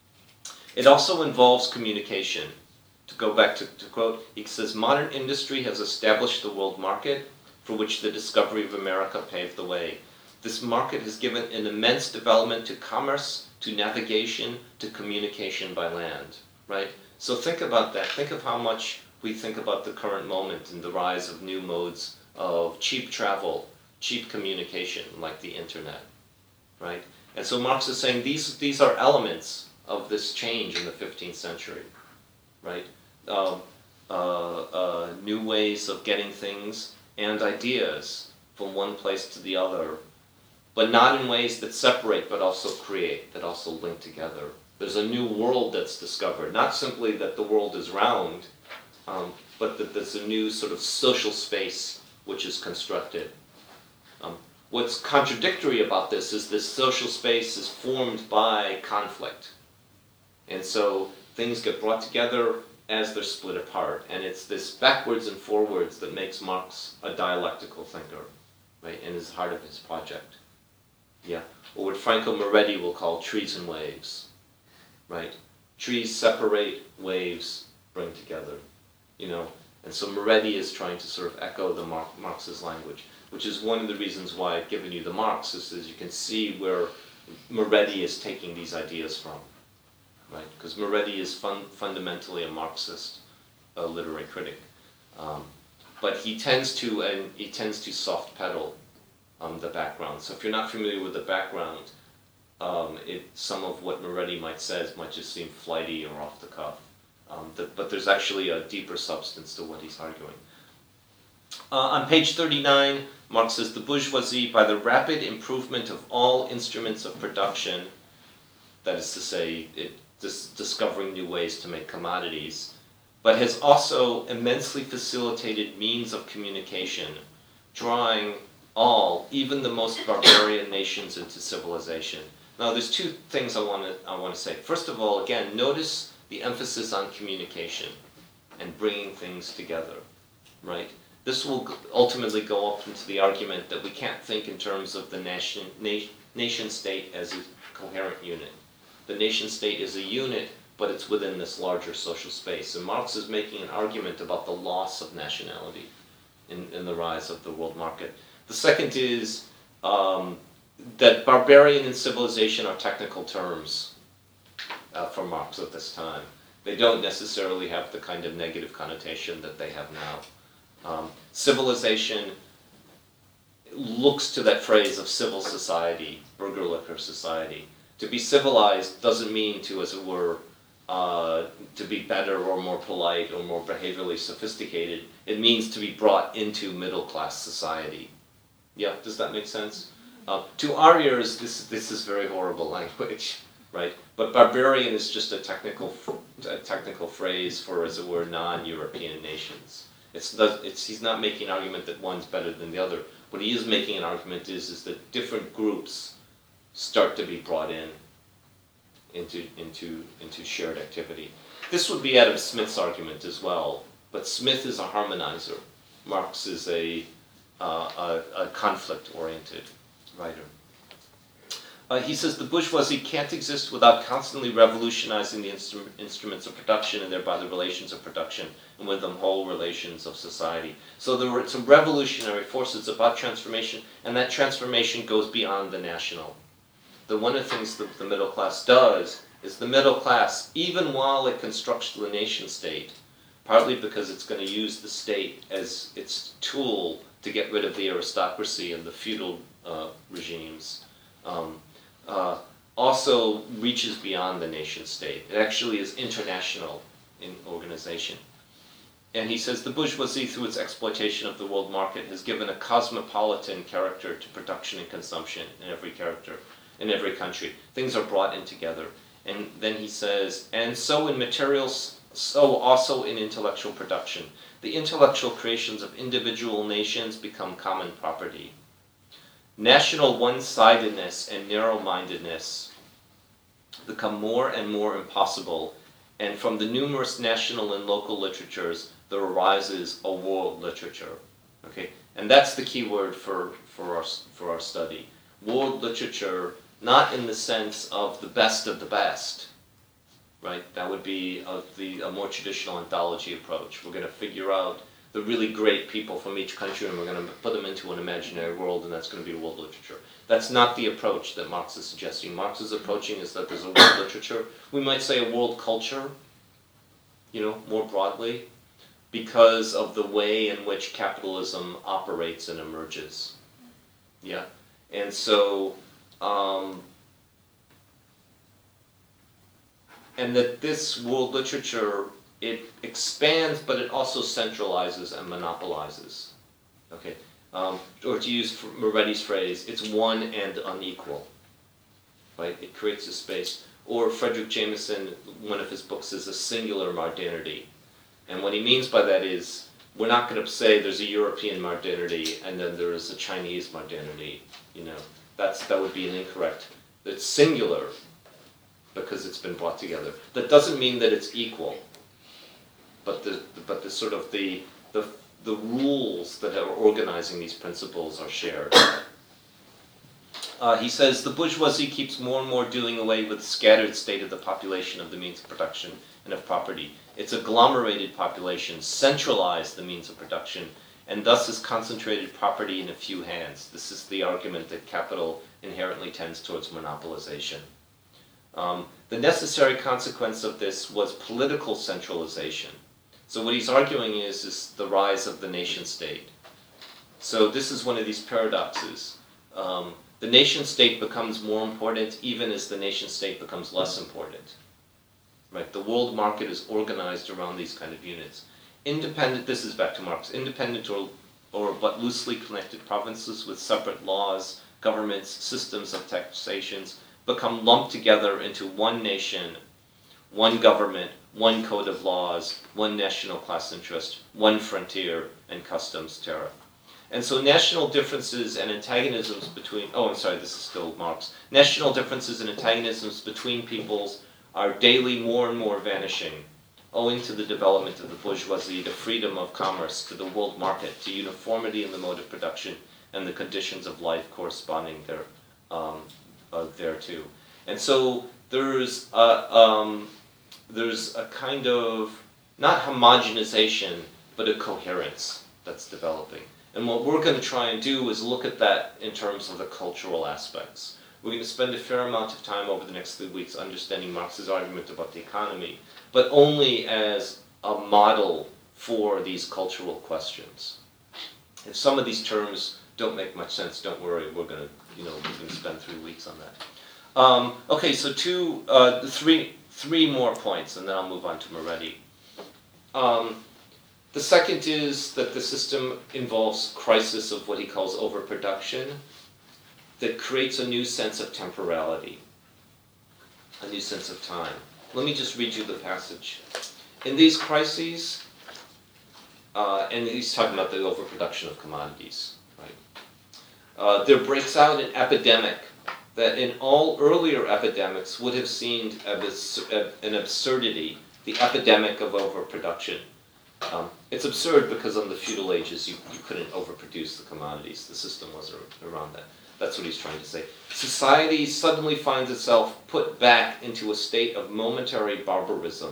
It also involves communication. To go back to, to quote, he says, modern industry has established the world market for which the discovery of America paved the way. This market has given an immense development to commerce, to navigation, to communication by land, right? So think about that. Think of how much we think about the current moment and the rise of new modes of cheap travel, cheap communication, like the internet, right? And so Marx is saying these, these are elements of this change in the fifteenth century, right? Um, uh, uh, new ways of getting things and ideas from one place to the other, but not in ways that separate, but also create, that also link together. There's a new world that's discovered, not simply that the world is round, um, but that there's a new sort of social space which is constructed. Um, what's contradictory about this is this social space is formed by conflict. And so things get brought together as they're split apart. And it's this backwards and forwards that makes Marx a dialectical thinker, right, and is heart of his project. Yeah, or what Franco Moretti will call trees and waves, right? Trees separate, waves bring together, you know. And so Moretti is trying to sort of echo the Mar Marx's language, which is one of the reasons why I've given you the Marx, is that you can see where Moretti is taking these ideas from, right? Because Moretti is fun fundamentally a Marxist uh, literary critic. Um, but he tends to, and he tends to soft pedal um, the background. So if you're not familiar with the background, um, it, some of what Moretti might say might just seem flighty or off the cuff. Um, the, but there's actually a deeper substance to what he's arguing. Uh, on page thirty-nine, Marx says, the bourgeoisie, by the rapid improvement of all instruments of production, that is to say, it, dis discovering new ways to make commodities, but has also immensely facilitated means of communication, drawing all, even the most barbarian nations into civilization. Now, there's two things I want to I want to say. First of all, again, notice the emphasis on communication and bringing things together, right? This will ultimately go up into the argument that we can't think in terms of the nation, na nation state as a coherent unit. The nation state is a unit, but it's within this larger social space. And Marx is making an argument about the loss of nationality in, in the rise of the world market. The second is um, that barbarian and civilization are technical terms uh, for Marx at this time. They don't necessarily have the kind of negative connotation that they have now. Um, civilization looks to that phrase of civil society, Bürgerlicher society. To be civilized doesn't mean to, as it were, uh, to be better or more polite or more behaviorally sophisticated. It means to be brought into middle-class society. Yeah, does that make sense? Uh, to our ears, this, this is very horrible language, right? But barbarian is just a technical, a technical phrase for, as it were, non-European nations. It's, it's, he's not making an argument that one's better than the other. What he is making an argument is, is that different groups start to be brought in into, into, into shared activity. This would be Adam Smith's argument as well, but Smith is a harmonizer. Marx is a, uh, a, a conflict-oriented writer. Uh, he says the bourgeoisie can't exist without constantly revolutionizing the instru instruments of production and thereby the relations of production, and with them whole relations of society. So there were some revolutionary forces about transformation, and that transformation goes beyond the national. The one of the things that the middle class does is the middle class, even while it constructs the nation state, partly because it's going to use the state as its tool to get rid of the aristocracy and the feudal uh, regimes, um, uh, also reaches beyond the nation state. It actually is international in organization. And he says the bourgeoisie, through its exploitation of the world market, has given a cosmopolitan character to production and consumption in every character, in every country. Things are brought in together. And then he says, and so in material so also in intellectual production. The intellectual creations of individual nations become common property. National one-sidedness and narrow-mindedness become more and more impossible, and from the numerous national and local literatures, there arises a world literature. Okay, and that's the key word for, for, our, for our study. World literature, not in the sense of the best of the best, right? That would be a, the, a more traditional anthology approach. We're going to figure out the really great people from each country and we're going to put them into an imaginary world, and that's going to be world literature. That's not the approach that Marx is suggesting. Marx is approaching is that there's a world literature. We might say a world culture, you know, more broadly, because of the way in which capitalism operates and emerges. Yeah? And so, um, and that this world literature, it expands, but it also centralizes and monopolizes. Okay? Um, or to use Moretti's phrase, it's one and unequal. Right? It creates a space. Or Frederick Jameson, one of his books is a singular modernity. And what he means by that is, we're not going to say there's a European modernity and then there is a Chinese modernity. You know, that's that would be an incorrect. It's singular because it's been brought together. That doesn't mean that it's equal. But the but the sort of the the the rules that are organizing these principles are shared. Uh, he says, the bourgeoisie keeps more and more doing away with the scattered state of the population of the means of production and of property. Its agglomerated population centralized the means of production and thus has concentrated property in a few hands. This is the argument that capital inherently tends towards monopolization. Um, the necessary consequence of this was political centralization. So what he's arguing is, is the rise of the nation state. So this is one of these paradoxes. Um, the nation state becomes more important even as the nation state becomes less important. Right? The world market is organized around these kind of units. Independent, this is back to Marx, independent or, or but loosely connected provinces with separate laws, governments, systems of taxations become lumped together into one nation, one government, one code of laws, one national class interest, one frontier, and customs tariff. And so national differences and antagonisms between, oh, I'm sorry, this is still Marx. National differences and antagonisms between peoples are daily more and more vanishing, owing to the development of the bourgeoisie, to freedom of commerce, to the world market, to uniformity in the mode of production, and the conditions of life corresponding there, um, uh, thereto. And so there's a, um, there's a kind of, not homogenization, but a coherence that's developing. And what we're going to try and do is look at that in terms of the cultural aspects. We're going to spend a fair amount of time over the next three weeks understanding Marx's argument about the economy, but only as a model for these cultural questions. If some of these terms don't make much sense, don't worry, we're going to, you know, we're going to spend three weeks on that. Um, okay, so two, uh, three, three more points, and then I'll move on to Moretti. Um, the second is that the system involves crisis of what he calls overproduction that creates a new sense of temporality, a new sense of time. Let me just read you the passage. In these crises, uh, and he's talking about the overproduction of commodities, right? Uh, there breaks out an epidemic that in all earlier epidemics would have seemed an absurdity, the epidemic of overproduction. Um, it's absurd because in the feudal ages you, you couldn't overproduce the commodities. The system wasn't around that. That's what he's trying to say. Society suddenly finds itself put back into a state of momentary barbarism.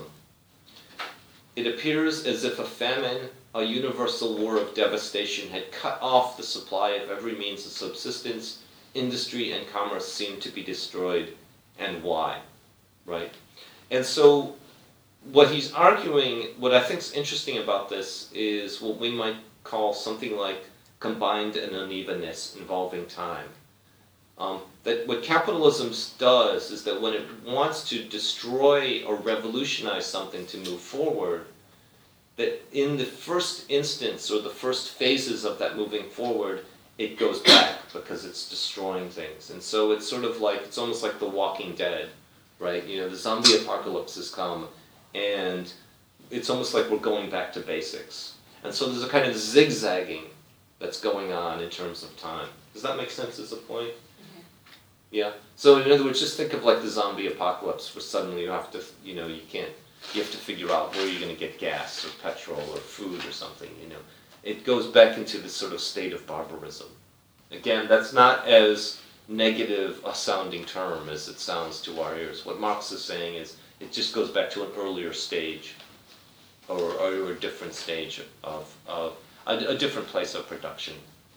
It appears as if a famine, a universal war of devastation, had cut off the supply of every means of subsistence. Industry and commerce seemed to be destroyed. And why? Right? And so what he's arguing, what I think is interesting about this is what we might call something like combined and unevenness involving time. Um, that what capitalism does is that when it wants to destroy or revolutionize something to move forward, that in the first instance or the first phases of that moving forward, it goes back because it's destroying things. And so it's sort of like, it's almost like The Walking Dead, right? You know, the zombie apocalypse has come, and it's almost like we're going back to basics. And so there's a kind of zigzagging that's going on in terms of time. Does that make sense as a point? Mm-hmm. Yeah? So in other words, just think of like the zombie apocalypse where suddenly you have to, you know, you can't, you have to figure out where you're going to get gas or petrol or food or something, you know. It goes back into this sort of state of barbarism. Again, that's not as negative a sounding term as it sounds to our ears. What Marx is saying is it just goes back to an earlier stage or, or a different stage of, of a, a different place of production.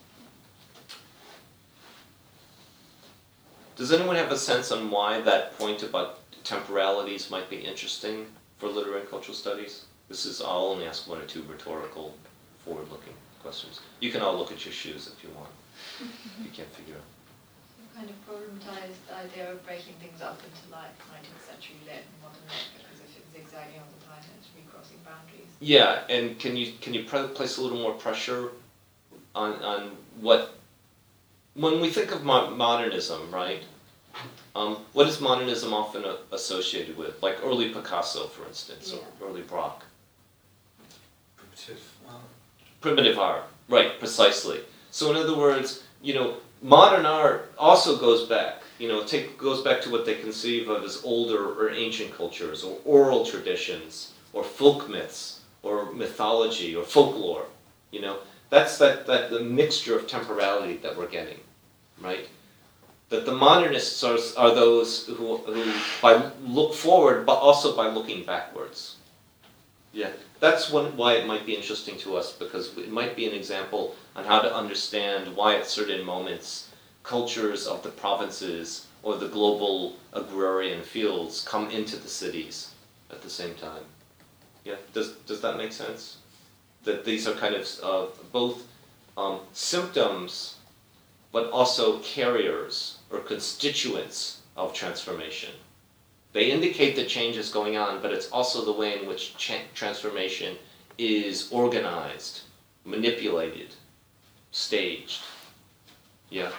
Does anyone have a sense on why that point about temporalities might be interesting for literary and cultural studies? This is, I'll only ask one or two rhetorical, forward-looking questions. You can all look at your shoes if you want. If you can't figure out. Kind of problematized the idea of breaking things up into like nineteenth century lit and modern lit, because if it's zigzagging all the time, it's recrossing boundaries. Yeah, and can you can you place a little more pressure on on what, when we think of mo modernism, right? Um, what is modernism often a, associated with? Like early Picasso, for instance, yeah. or early Braque. Primitive art. Primitive art, right? Precisely. So in other words, you know, modern art also goes back, you know, take, goes back to what they conceive of as older or ancient cultures, or oral traditions, or folk myths, or mythology, or folklore, you know. That's that, that the mixture of temporality that we're getting, right? That the modernists are, are those who, who by look forward, but also by looking backwards. Yeah, that's one, why it might be interesting to us, because it might be an example on how to understand why at certain moments cultures of the provinces or the global agrarian fields come into the cities at the same time. Yeah, does, does that make sense? That these are kind of uh, both um, symptoms, but also carriers or constituents of transformation. They indicate that change is going on, but it's also the way in which transformation is organized, manipulated, staged. Yeah.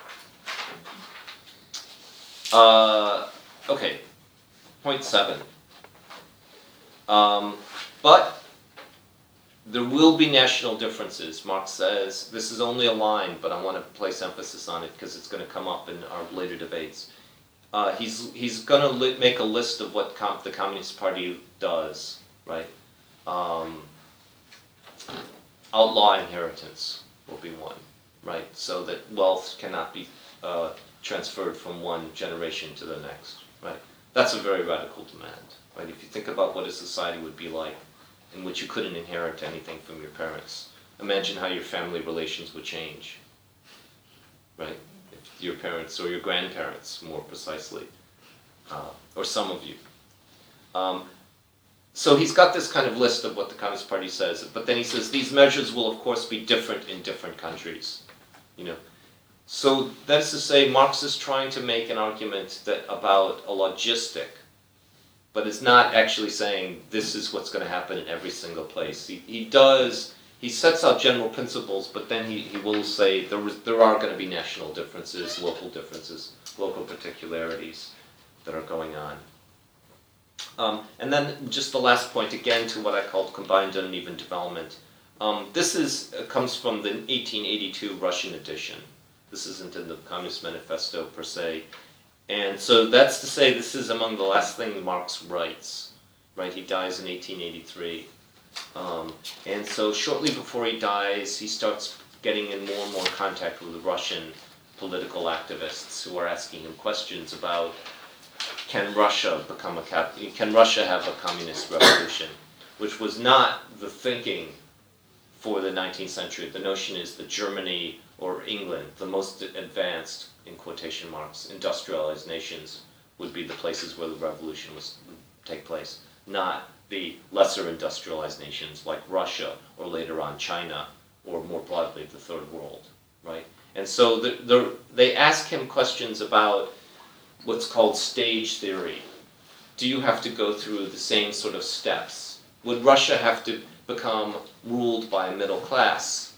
Uh, okay. Point seven. Um, but there will be national differences. Marx says, this is only a line, but I want to place emphasis on it because it's going to come up in our later debates. Uh, he's he's going to make a list of what com the Communist Party does, right? Um, outlaw inheritance will be one, right? So that wealth cannot be uh, transferred from one generation to the next, right? That's a very radical demand, right? If you think about what a society would be like in which you couldn't inherit anything from your parents, imagine how your family relations would change, right? If your parents, or your grandparents, more precisely, uh, or some of you. Um, so he's got this kind of list of what the Communist Party says, but then he says these measures will of course be different in different countries, you know. So that's to say, Marx is trying to make an argument that about a logistic, but it's not actually saying this is what's going to happen in every single place. He, he does, he sets out general principles, but then he, he will say there, was, there are going to be national differences, local differences, local particularities that are going on. Um, and then just the last point, again, to what I called combined uneven development. Um, this is, uh, comes from the eighteen eighty-two Russian edition. This isn't in the Communist Manifesto per se. And so that's to say this is among the last thing Marx writes, right? He dies in eighteen eighty-three. Um, and so shortly before he dies, he starts getting in more and more contact with the Russian political activists who are asking him questions about, can Russia become a cap can Russia have a communist revolution, which was not the thinking for the nineteenth century. The notion is that Germany or England, the most advanced, in quotation marks, industrialized nations, would be the places where the revolution was, would take place, not the lesser industrialized nations like Russia or later on China or more broadly the Third World, right? And so the, the, they ask him questions about what's called stage theory. Do you have to go through the same sort of steps? Would Russia have to become ruled by a middle class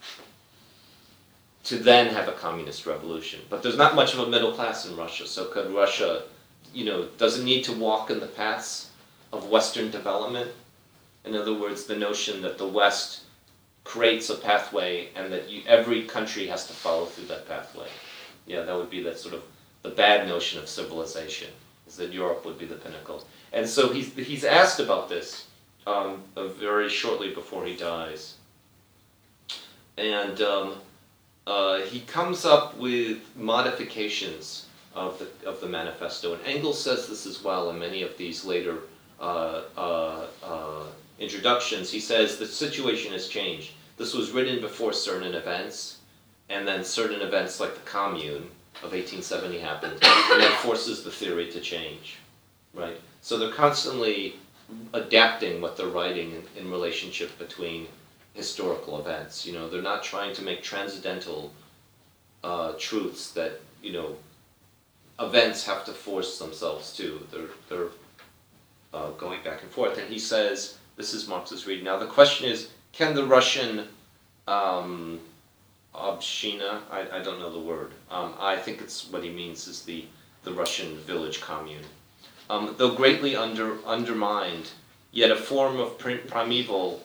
to then have a communist revolution? But there's not much of a middle class in Russia, so could Russia, you know, does it need to walk in the paths of Western development In other words, the notion that the West creates a pathway and that you, every country has to follow through that pathway. Yeah, that would be that sort of the bad notion of civilization, is that Europe would be the pinnacle. And so he's, he's asked about this um, uh, very shortly before he dies. And um, uh, he comes up with modifications of the, of the manifesto. And Engels says this as well in many of these later uh, uh, uh, introductions. He says the situation has changed. This was written before certain events, and then certain events like the Commune of eighteen seventy happened, and that forces the theory to change, right? So they're constantly adapting what they're writing in, in relationship between historical events. You know, they're not trying to make transcendental uh, truths that, you know, events have to force themselves to. They're, they're uh, going back and forth. And he says, this is Marx's reading. Now the question is, can the Russian um, Obshchina, I, I don't know the word, um, I think it's what he means is the, the Russian village commune, um, though greatly under, undermined, yet a form of primeval,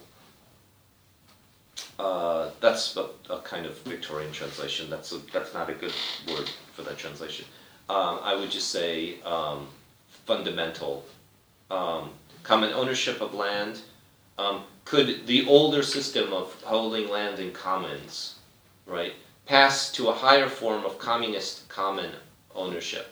uh, that's a, a kind of Victorian translation, that's, a, that's not a good word for that translation. Um, I would just say um, fundamental, um, common ownership of land. Um, could the older system of holding land in commons, right, pass to a higher form of communist common ownership?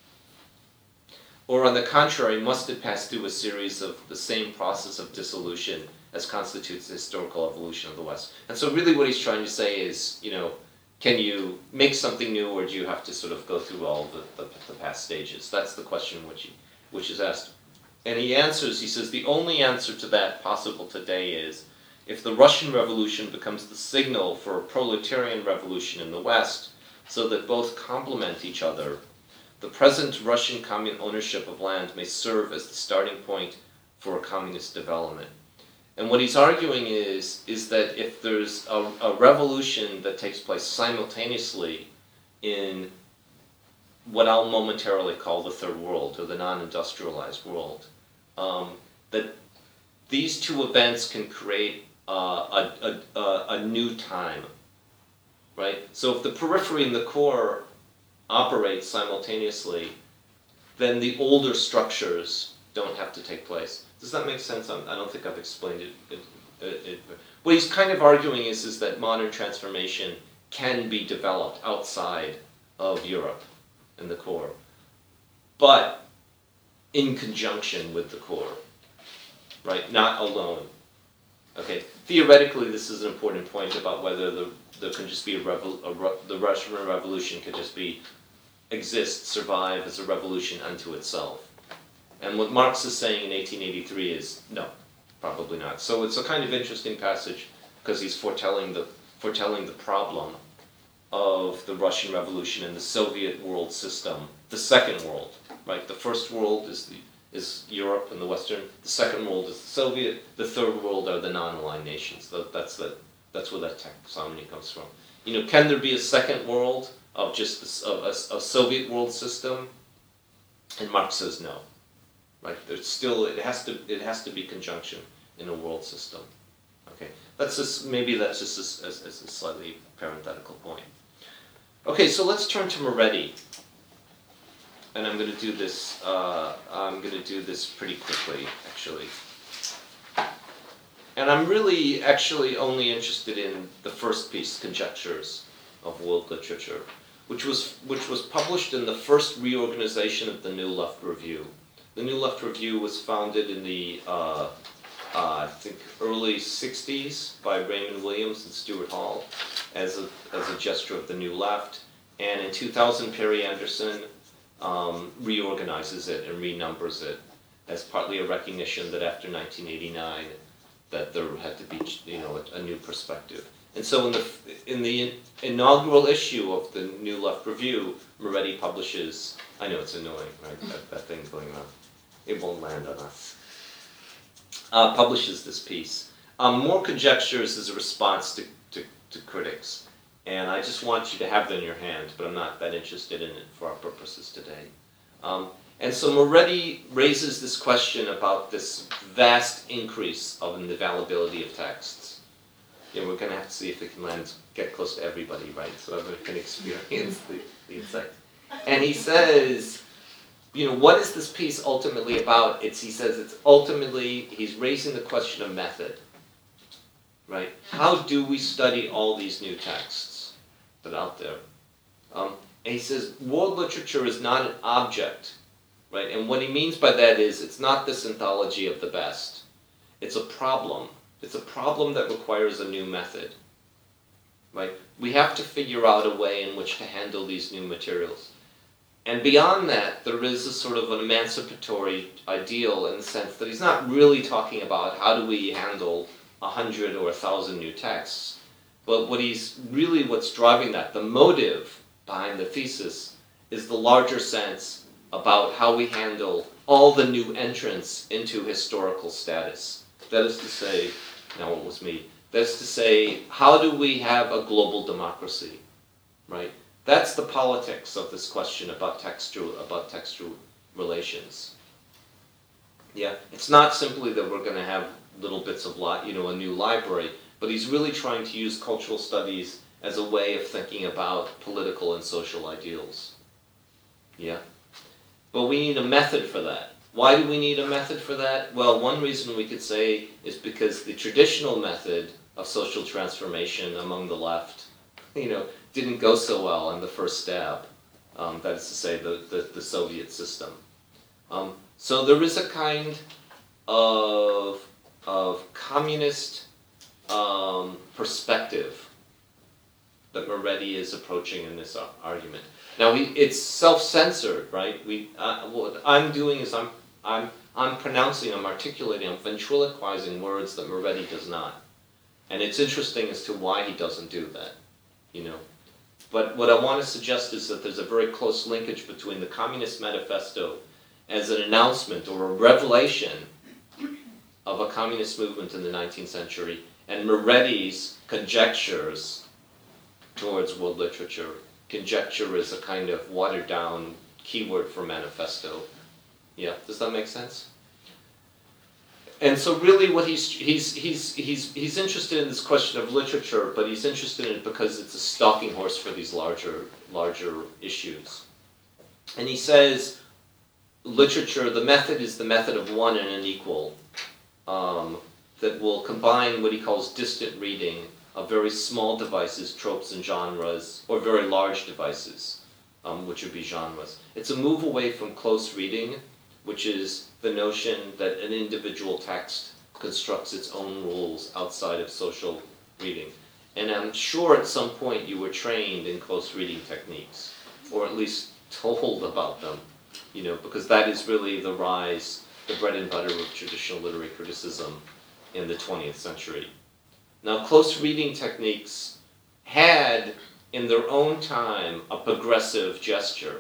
Or on the contrary, must it pass through a series of the same process of dissolution as constitutes the historical evolution of the West? And so really what he's trying to say is, you know, can you make something new, or do you have to sort of go through all the, the, the past stages? That's the question which, he, which is asked. And he answers, he says, the only answer to that possible today is, if the Russian Revolution becomes the signal for a proletarian revolution in the West, so that both complement each other, the present Russian commune ownership of land may serve as the starting point for a communist development. And what he's arguing is, is that if there's a, a revolution that takes place simultaneously in what I'll momentarily call the third world, or the non-industrialized world, um, that these two events can create uh, a, a, a, a new time, right? So if the periphery and the core operate simultaneously, then the older structures don't have to take place. Does that make sense? I'm, I don't think I've explained it, it, it, it. What he's kind of arguing is, is that modern transformation can be developed outside of Europe and the core, but in conjunction with the core, right? Not alone. Okay. Theoretically, this is an important point about whether the, there can just be a, revol a the Russian Revolution could just be exist, survive as a revolution unto itself. And what Marx is saying in eighteen eighty-three is no, probably not. So it's a kind of interesting passage because he's foretelling the foretelling the problem of the Russian Revolution and the Soviet world system, the second world, right? The first world is the is Europe and the Western. The second world is the Soviet. The third world are the non-aligned nations. That's the that's where that taxonomy comes from. You know, can there be a second world of just this, of a, a Soviet world system? And Marx says no. Right? There's still it has to it has to be conjunction in a world system. Okay, that's just maybe that's just as, as, as a slightly parenthetical point. Okay, so let's turn to Moretti, and I'm going to do this. Uh, I'm going to do this pretty quickly, actually. And I'm really actually only interested in the first piece, Conjectures of World Literature, which was which was published in the first reorganization of the New Left Review. The New Left Review was founded in the uh, uh, I think early sixties by Raymond Williams and Stuart Hall as a as a gesture of the New Left, and in two thousand Perry Anderson um, reorganizes it and renumbers it as partly a recognition that after nineteen eighty-nine that there had to be, you know, a, a new perspective. And so in the in the inaugural issue of the New Left Review, Moretti publishes. I know it's annoying, right? That, that thing going on. It won't land on us. Uh, publishes this piece. Um, More Conjectures is a response to, to, to critics. And I just want you to have that in your hand, but I'm not that interested in it for our purposes today. Um, And so Moretti raises this question about this vast increase of the availability of texts. Yeah, we're going to have to see if we can land, get close to everybody, right? So everyone can experience the, the insight. And he says, you know, what is this piece ultimately about? It's, he says it's ultimately, he's raising the question of method, right? How do we study all these new texts that are out there? Um, and he says world literature is not an object, right? And what he means by that is it's not this anthology of the best. It's a problem. It's a problem that requires a new method, right? We have to figure out a way in which to handle these new materials. And beyond that, there is a sort of an emancipatory ideal in the sense that he's not really talking about how do we handle a hundred or a thousand new texts, but what he's really, what's driving that, the motive behind the thesis, is the larger sense about how we handle all the new entrants into historical status. That is to say, now it was me, that is to say, how do we have a global democracy, right? That's the politics of this question about textual, about textual relations. Yeah, it's not simply that we're going to have little bits of, li you know, a new library, but he's really trying to use cultural studies as a way of thinking about political and social ideals. Yeah, but we need a method for that. Why do we need a method for that? Well, one reason we could say is because the traditional method of social transformation among the left, you know, didn't go so well in the first stab. Um, that is to say, the, the, the Soviet system. Um, so there is a kind of, of communist um, perspective that Moretti is approaching in this argument. Now, he, it's self-censored, right? We, uh, what I'm doing is I'm, I'm, I'm pronouncing, I'm articulating, I'm ventriloquizing words that Moretti does not. And it's interesting as to why he doesn't do that, you know. But what I want to suggest is that there's a very close linkage between the Communist Manifesto as an announcement or a revelation of a communist movement in the nineteenth century and Moretti's conjectures towards world literature. Conjecture is a kind of watered down keyword for manifesto. Yeah, does that make sense? And so really what he's, he's, he's, he's, he's interested in this question of literature, but he's interested in it because it's a stalking horse for these larger, larger issues. And he says, literature, the method is the method of one and an equal, um, that will combine what he calls distant reading of very small devices, tropes and genres, or very large devices, um, which would be genres. It's a move away from close reading, which is the notion that an individual text constructs its own rules outside of social reading. And I'm sure at some point you were trained in close reading techniques, or at least told about them, you know, because that is really the rise, the bread and butter of traditional literary criticism in the twentieth century. Now, close reading techniques had, in their own time, a progressive gesture,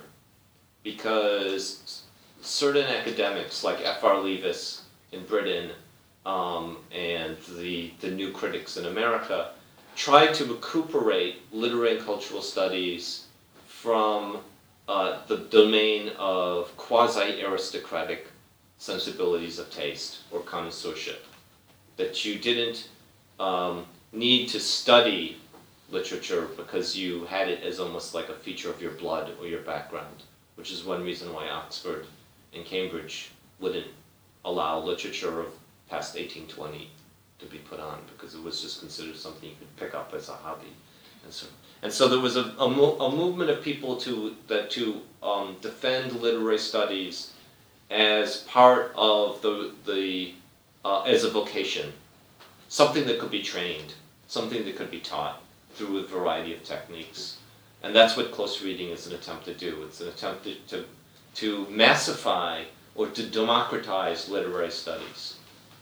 because certain academics, like F R Leavis in Britain um, and the, the new critics in America, tried to recuperate literary and cultural studies from uh, the domain of quasi-aristocratic sensibilities of taste or connoisseurship. That you didn't um, need to study literature because you had it as almost like a feature of your blood or your background, which is one reason why Oxford and Cambridge wouldn't allow literature of past eighteen twenty to be put on, because it was just considered something you could pick up as a hobby. And so, and so there was a, a, mo a movement of people to, that, to um, defend literary studies as part of the, the uh, as a vocation, something that could be trained, something that could be taught through a variety of techniques. And that's what close reading is an attempt to do. It's an attempt to, to to massify or to democratize literary studies.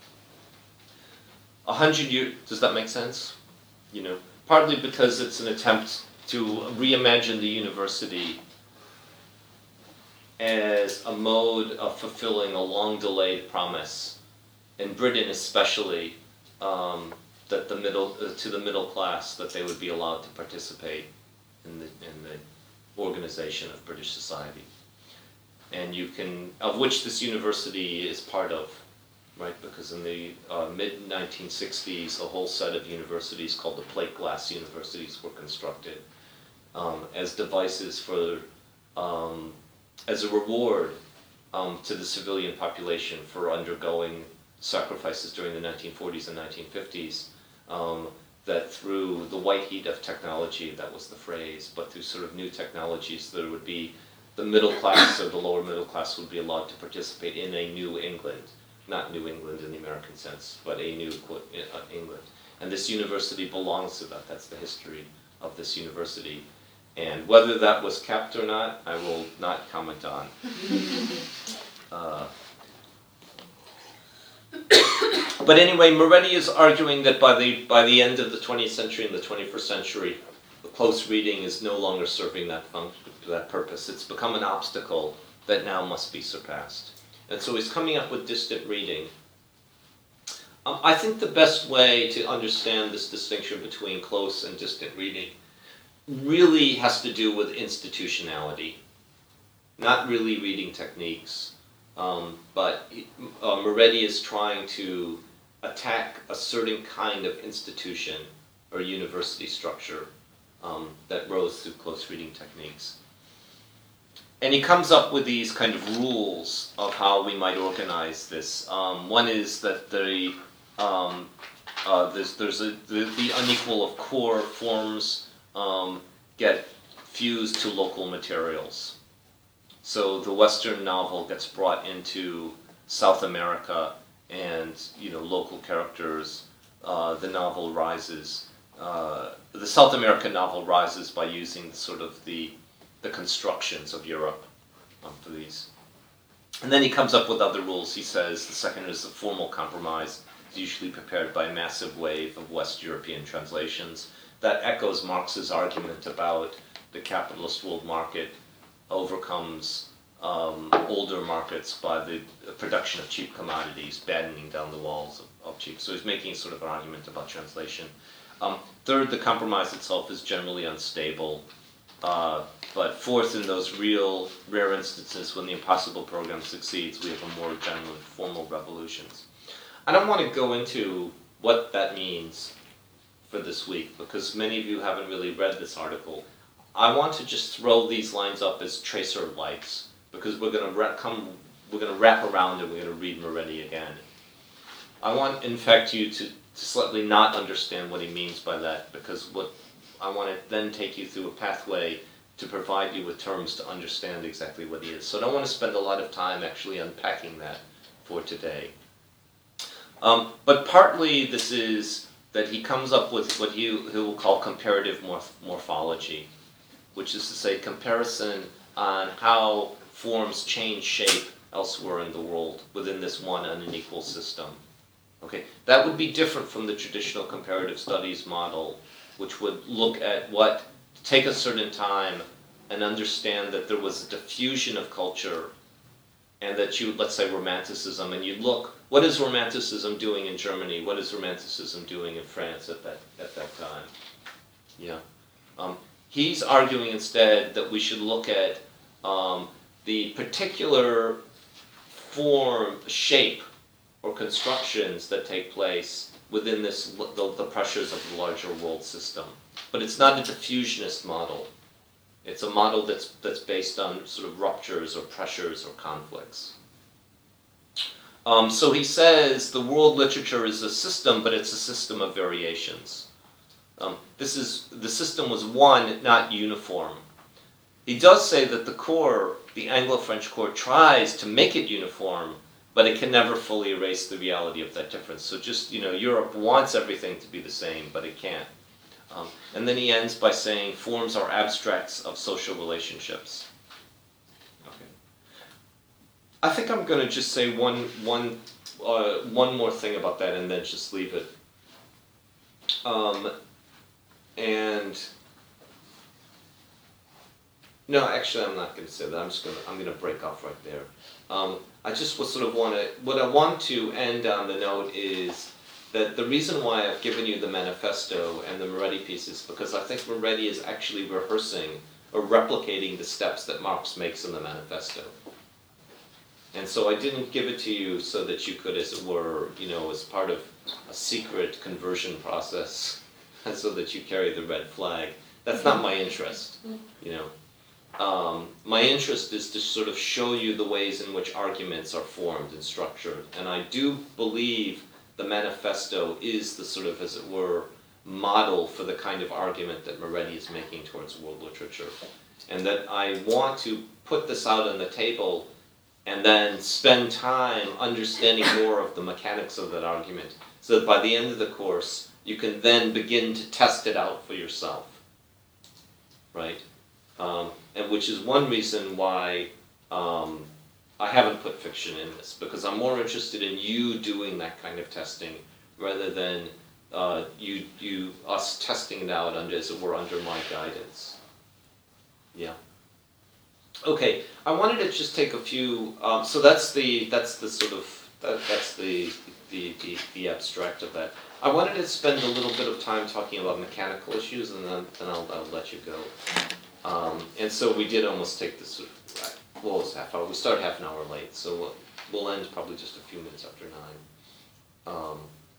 A hundred years, does that make sense? You know, partly because it's an attempt to reimagine the university as a mode of fulfilling a long-delayed promise, in Britain especially, um, that the middle, uh, to the middle class, that they would be allowed to participate in the, in the organization of British society. and you can, of which this university is part of, right? Because in the uh, mid nineteen sixties, a whole set of universities called the plate glass universities were constructed um, as devices for, um, as a reward um, to the civilian population for undergoing sacrifices during the nineteen forties and nineteen fifties. Um, that through the white heat of technology, that was the phrase, but through sort of new technologies, there would be the middle class or the lower middle class would be allowed to participate in a new England. Not New England in the American sense, but a new uh, England. And this university belongs to that. That's the history of this university. And whether that was kept or not, I will not comment on. Uh, but anyway, Moretti is arguing that by the, by the end of the twentieth century and the twenty-first century, the close reading is no longer serving that function, that purpose. It's become an obstacle that now must be surpassed. And so he's coming up with distant reading. Um, I think the best way to understand this distinction between close and distant reading really has to do with institutionality, not really reading techniques. Um, but uh, Moretti is trying to attack a certain kind of institution or university structure um, that rose through close reading techniques. And he comes up with these kind of rules of how we might organize this. Um, one is that the, um, uh, there's, there's a, the, the unequal of core forms um, get fused to local materials. So the Western novel gets brought into South America and, you know, local characters, uh, the novel rises. Uh, the South American novel rises by using sort of the the constructions of Europe um, for these. And then he comes up with other rules. He says the second is a formal compromise, usually prepared by a massive wave of West European translations. That echoes Marx's argument about the capitalist world market overcomes um, older markets by the production of cheap commodities, battening down the walls of, of cheap. So he's making sort of an argument about translation. Um, third, the compromise itself is generally unstable. Uh, but fourth, in those real, rare instances when the impossible program succeeds, we have a more general formal revolutions. I don't want to go into what that means for this week, because many of you haven't really read this article. I want to just throw these lines up as tracer lights, because we're going to come, we're going to wrap around and we're going to read Moretti again. I want, in fact, you to, to slightly not understand what he means by that, because what I want to then take you through a pathway to provide you with terms to understand exactly what he is. So I don't want to spend a lot of time actually unpacking that for today. Um, but partly this is that he comes up with what he, he will call comparative morph morphology, which is to say comparison on how forms change shape elsewhere in the world within this one unequal system. Okay, that would be different from the traditional comparative studies model, which would look at what, take a certain time and understand that there was a diffusion of culture and that you would, let's say, Romanticism, and you'd look, what is Romanticism doing in Germany? What is Romanticism doing in France at that, at that time? Yeah. Um, he's arguing instead that we should look at um, the particular form, shape, or constructions that take place within this, the, the pressures of the larger world system. But it's not a diffusionist model. It's a model that's, that's based on sort of ruptures or pressures or conflicts. Um, so he says the world literature is a system, but it's a system of variations. Um, this is, the system was one, not uniform. He does say that the core, the Anglo-French core, tries to make it uniform, but it can never fully erase the reality of that difference. So just, you know, Europe wants everything to be the same, but it can't. Um, and then he ends by saying forms are abstracts of social relationships. Okay. I think I'm going to just say one, one, uh, one more thing about that and then just leave it. Um, and no, actually, I'm not going to say that. I'm just going to, I'm going to break off right there. Um, I just would sort of want to, what I want to end on the note is that the reason why I've given you the manifesto and the Moretti pieces, because I think Moretti is actually rehearsing or replicating the steps that Marx makes in the manifesto. And so I didn't give it to you so that you could, as it were, you know, as part of a secret conversion process, so that you carry the red flag. That's not my interest, you know. Um, my interest is to sort of show you the ways in which arguments are formed and structured. And I do believe the manifesto is the sort of, as it were, model for the kind of argument that Moretti is making towards world literature. And that I want to put this out on the table and then spend time understanding more of the mechanics of that argument, so that by the end of the course, you can then begin to test it out for yourself, right? Um, and which is one reason why um, I haven't put fiction in this, because I'm more interested in you doing that kind of testing rather than uh, you, you, us testing it out under, as it were, under my guidance. Yeah. Okay, I wanted to just take a few. Um, so that's the that's the sort of that, that's the, the the the abstract of that. I wanted to spend a little bit of time talking about mechanical issues, and then then I'll, I'll let you go. Um, and so we did almost take this sort of, well, it's half hour. We started half an hour late, so we'll, we'll end probably just a few minutes after nine. Um,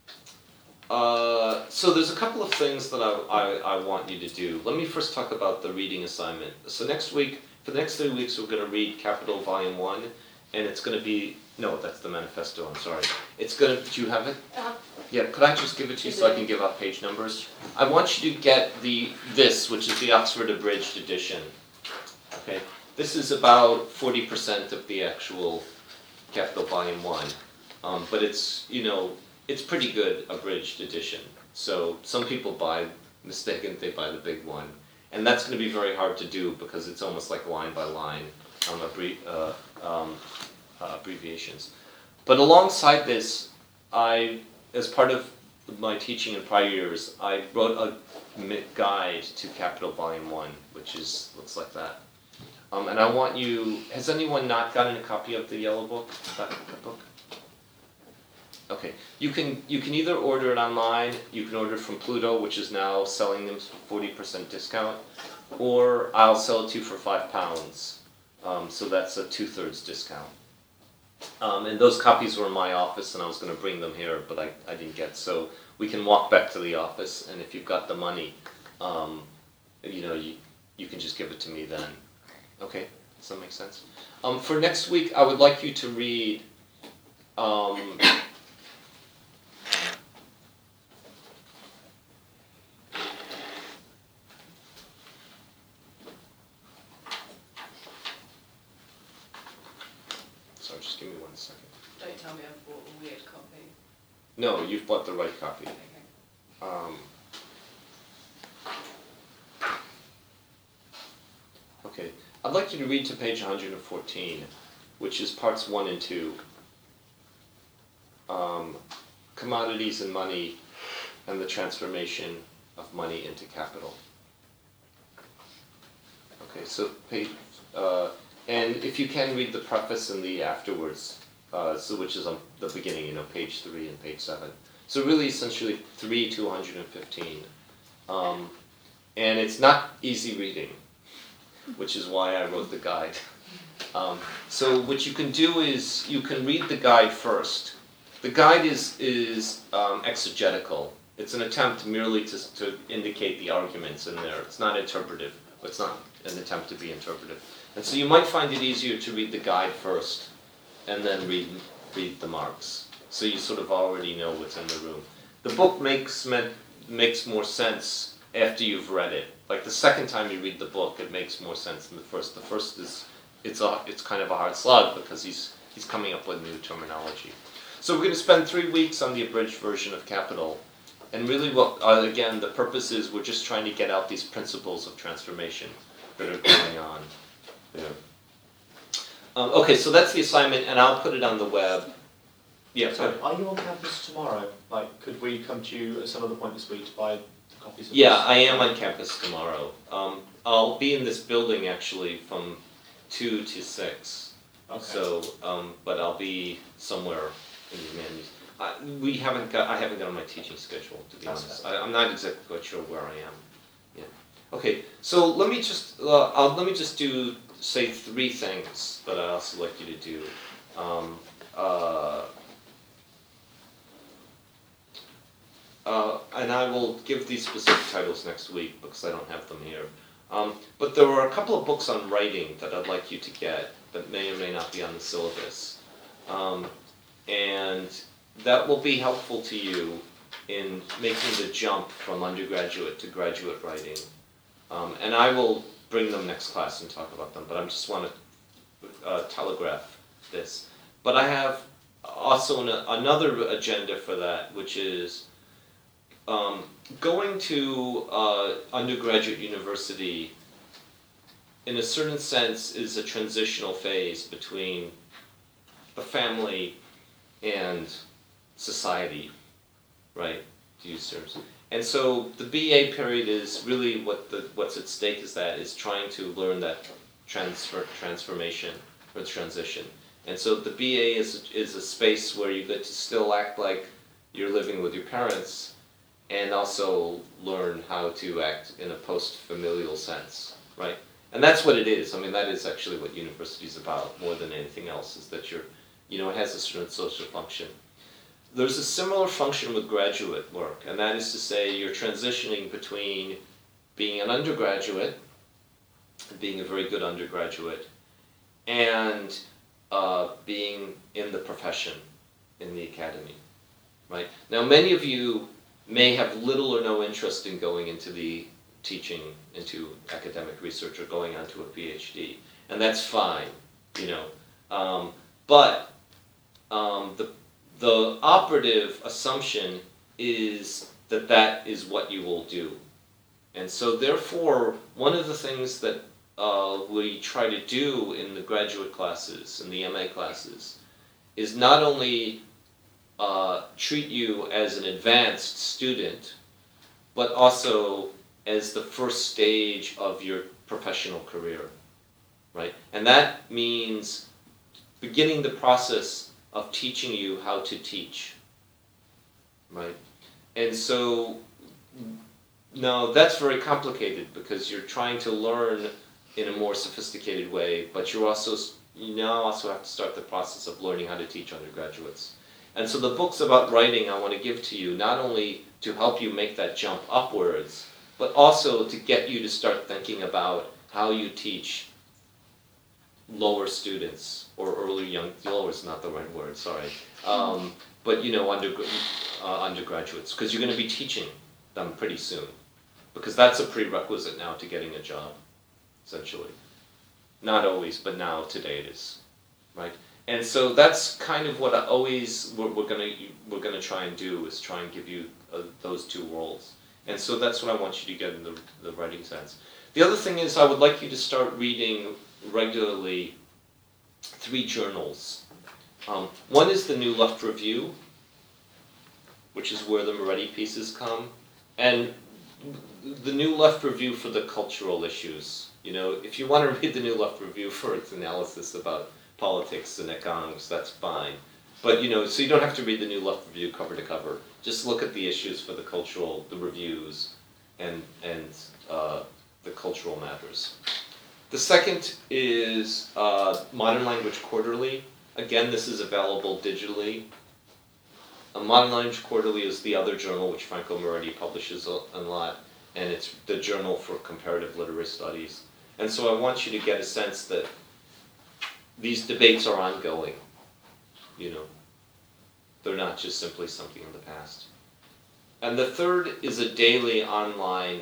uh, so there's a couple of things that I, I I want you to do. Let me first talk about the reading assignment. So next week. For the next three weeks, we're going to read Capital Volume one, and it's going to be, no, that's the manifesto, I'm sorry. It's going to, do you have it? Uh-huh. Yeah, could I just give it to you so I can give out page numbers? I want you to get the this, which is the Oxford Abridged edition. Okay, this is about forty percent of the actual Capital Volume one, um, but it's, you know, it's pretty good abridged edition. So some people buy, mistaken, they buy the big one. And that's going to be very hard to do because it's almost like line by line um, abbrevi uh, um, uh, abbreviations. But alongside this, I, as part of my teaching in prior years, I wrote a guide to Capital Volume one, which is looks like that. Um, and I want you, has anyone not gotten a copy of the yellow book, that, that book? Okay, you can you can either order it online, you can order it from Pluto, which is now selling them forty percent discount, or I'll sell it to you for five pounds. Um, so that's a two-thirds discount. Um, and those copies were in my office, and I was going to bring them here, but I, I didn't get. So we can walk back to the office, and if you've got the money, um, you know, you you can just give it to me then. Okay, does that make sense? Um, for next week, I would like you to read. Um, Just give me one second. Don't tell me I've bought a weird copy. No, you've bought the right copy. Okay. Um, okay, I'd like you to read to page one hundred fourteen, which is parts one and two. Um, commodities and money and the transformation of money into capital. Okay, so page... Uh, And if you can read the preface and the afterwards, uh, so which is on the beginning, you know, page three and page seven. So really, essentially, three to one hundred fifteen, um, and it's not easy reading, which is why I wrote the guide. Um, so what you can do is you can read the guide first. The guide is is um, exegetical. It's an attempt merely to to indicate the arguments in there. It's not interpretive. It's not an attempt to be interpretive. And so you might find it easier to read the guide first, and then read read the marks. So you sort of already know what's in the room. The book makes makes more sense after you've read it. Like the second time you read the book, it makes more sense than the first. The first is it's a it's kind of a hard slog because he's he's coming up with new terminology. So we're going to spend three weeks on the abridged version of Capital. And really what, uh, again, the purpose is we're just trying to get out these principles of transformation that are going on. Yeah. Um, okay, so that's the assignment, and I'll put it on the web. Yeah. So, are you on campus tomorrow? Like, could we come to you at some other point this week to buy the copies of Yeah, this? I am on campus tomorrow. Um, I'll be in this building actually from two to six. Okay. So, um, but I'll be somewhere in the humanities. I, we haven't got. I haven't got on my teaching schedule, to be That's honest. fair. I, I'm not exactly quite sure where I am. Yeah. Okay. So let me just. Uh, I'll, let me just do say three things that I also like you to do. Um, uh, uh, and I will give these specific titles next week because I don't have them here. Um, but there were a couple of books on writing that I'd like you to get that may or may not be on the syllabus. Um, and that will be helpful to you in making the jump from undergraduate to graduate writing. Um, and I will bring them next class and talk about them, but I just want to uh, telegraph this. But I have also an, another agenda for that, which is um, going to uh, undergraduate university, in a certain sense, is a transitional phase between the family and society, right? To use terms. And so the B A period is really what the what's at stake is that is trying to learn that transfer transformation or transition. And so the B A is is a space where you get to still act like you're living with your parents, and also learn how to act in a post-familial sense, right? And that's what it is. I mean, that is actually what university is about more than anything else. Is that you're, you know, it has a certain social function. There's a similar function with graduate work, and that is to say you're transitioning between being an undergraduate, being a very good undergraduate, and uh, being in the profession, in the academy, right? Now, many of you may have little or no interest in going into the teaching, into academic research, or going on to a PhD, and that's fine, you know. Um, but um, the The operative assumption is that that is what you will do. And so therefore, one of the things that uh, we try to do in the graduate classes, in the M A classes, is not only uh, treat you as an advanced student, but also as the first stage of your professional career, right? And that means beginning the process of teaching you how to teach, right? And so now that's very complicated because you're trying to learn in a more sophisticated way, but you also you now also have to start the process of learning how to teach undergraduates. And so the books about writing I want to give to you not only to help you make that jump upwards, but also to get you to start thinking about how you teach lower students, or early young, lower is not the right word, sorry. Um, but you know, under, uh, undergraduates, because you're going to be teaching them pretty soon. Because that's a prerequisite now to getting a job, essentially. Not always, but now, today it is, right? And so that's kind of what I always, we're, we're going to we're gonna try and do, is try and give you uh, those two worlds. And so that's what I want you to get in the, the writing sense. The other thing is I would like you to start reading regularly three journals. Um, one is the New Left Review, which is where the Moretti pieces come, and the New Left Review for the cultural issues. You know, if you want to read the New Left Review for its analysis about politics and economics, that's fine. But you know, so you don't have to read the New Left Review cover to cover. Just look at the issues for the cultural, the reviews, and and uh, the cultural matters. The second is uh, Modern Language Quarterly. Again, this is available digitally. A Modern Language Quarterly is the other journal which Franco Moretti publishes a, a lot, and it's the journal for comparative literary studies. And so I want you to get a sense that these debates are ongoing, you know. They're not just simply something in the past. And the third is a daily online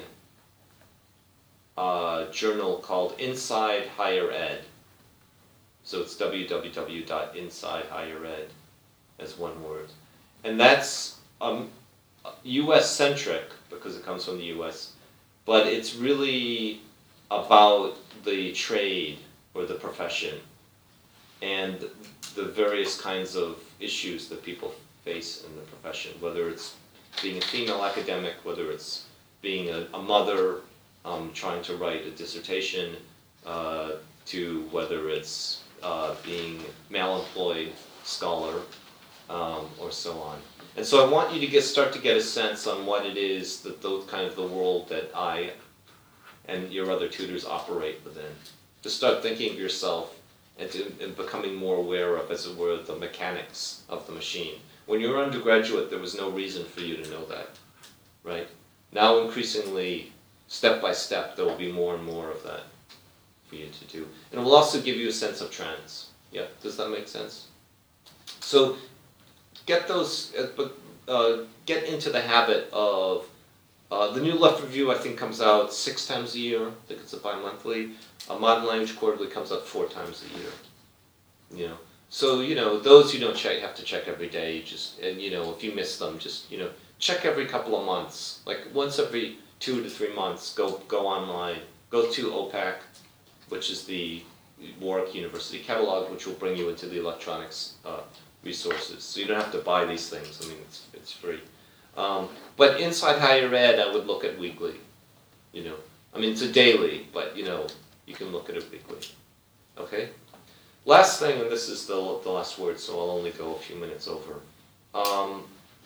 Uh, journal called Inside Higher Ed. So it's w w w dot inside higher ed as one word. And that's um, U S centric because it comes from the U S, but it's really about the trade or the profession and the various kinds of issues that people face in the profession, whether it's being a female academic, whether it's being a, a mother, Um, trying to write a dissertation, uh, to whether it's uh, being male-employed scholar, um, or so on. And so I want you to get start to get a sense on what it is that those kind of the world that I and your other tutors operate within. To start thinking of yourself and, to, and becoming more aware of, as it were, the mechanics of the machine. When you were undergraduate, there was no reason for you to know that, right? Now, increasingly, step by step, there will be more and more of that for you to do. And it will also give you a sense of trends. Yeah, does that make sense? So, get those, uh, but uh, get into the habit of, uh, the New Left Review, I think, comes out six times a year. I think it's a bi-monthly. A Modern Language Quarterly comes out four times a year. You know, so you know those you don't check have to check every day. You just and you know if you miss them, just you know check every couple of months. Like once every two to three months, go go online. Go to O P A C, which is the Warwick University catalog, which will bring you into the electronics uh, resources. So you don't have to buy these things. I mean, it's it's free. Um, but inside higher ed, I would look at weekly. You know, I mean it's a daily, but you know you can look at it weekly. Okay. Last thing, and this is the the last word, so I'll only go a few minutes over. Um,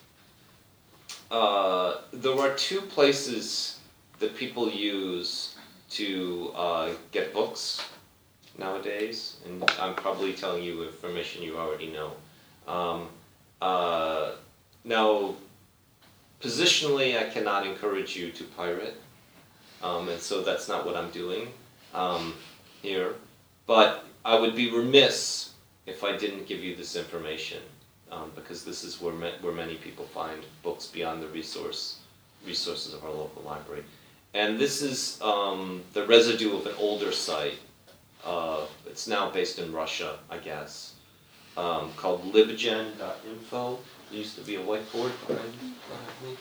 uh, there are two places that people use to uh, get books nowadays, and I'm probably telling you information you already know. Um, uh, now, positionally, I cannot encourage you to pirate, um, and so that's not what I'm doing um, here, but I would be remiss if I didn't give you this information, um, because this is where, ma where many people find books beyond the resource resources of our local library. And this is um, the residue of an older site. Uh, it's now based in Russia, I guess, um, called libgen dot info. There used to be a whiteboard behind, behind me.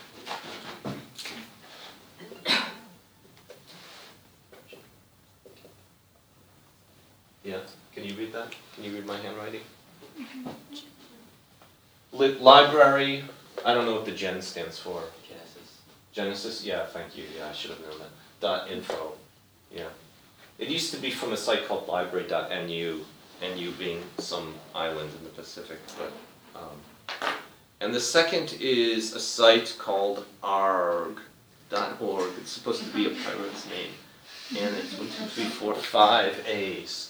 Yeah, can you read that? Can you read my handwriting? Li library, I don't know what the gen stands for. Genesis. Genesis, yeah, thank you, yeah, I should have known that. Dot info, yeah. It used to be from a site called library dot N U, N U being some island in the Pacific, but, um. And the second is a site called arg dot org. It's supposed to be a pirate's name. And it's one, two, three, four, five A's.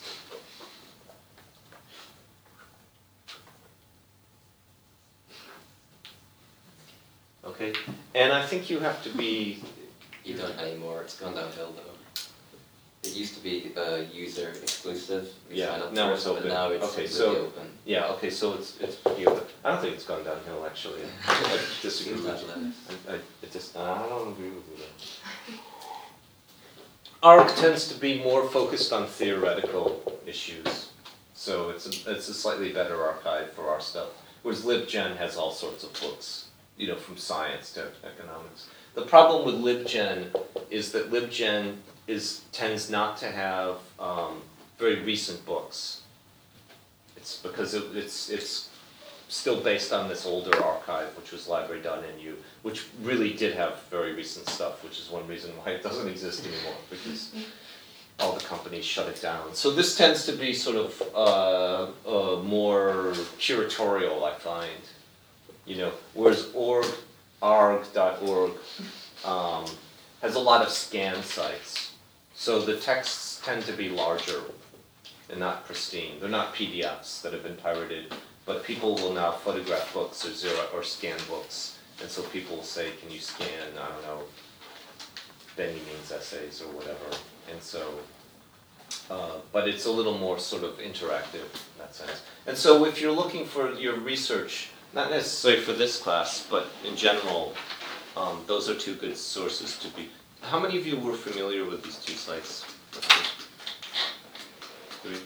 Okay, and I think you have to be... You don't anymore, it's gone downhill though. It used to be uh, user exclusive. We Yeah, sign up now for it's it, open. But now it's Okay, really so- open. Yeah, okay, so it's it's pretty open. I don't think it's gone downhill, actually. I disagree with Seems you. like that. I, I it just, I don't agree with you there. arg tends to be more focused on theoretical issues, so it's a, it's a slightly better archive for our stuff. Whereas libgen has all sorts of books, you know, from science to economics. The problem with libgen is that libgen is tends not to have um, very recent books. It's because it, it's it's still based on this older archive, which was library dot N U, which really did have very recent stuff, which is one reason why it doesn't exist anymore, because all the companies shut it down. So this tends to be sort of uh, uh, more curatorial, I find. You know, whereas org, arg dot org um, has a lot of scan sites. So the texts tend to be larger and not pristine. They're not P D Fs that have been pirated, but people will now photograph books or zero or scan books. And so people will say, can you scan, I don't know, Benjamin's essays or whatever. And so, uh, but it's a little more sort of interactive in that sense. And so if you're looking for your research, not necessarily for this class, but in general, um, those are two good sources to be. How many of you were familiar with these two sites? Three?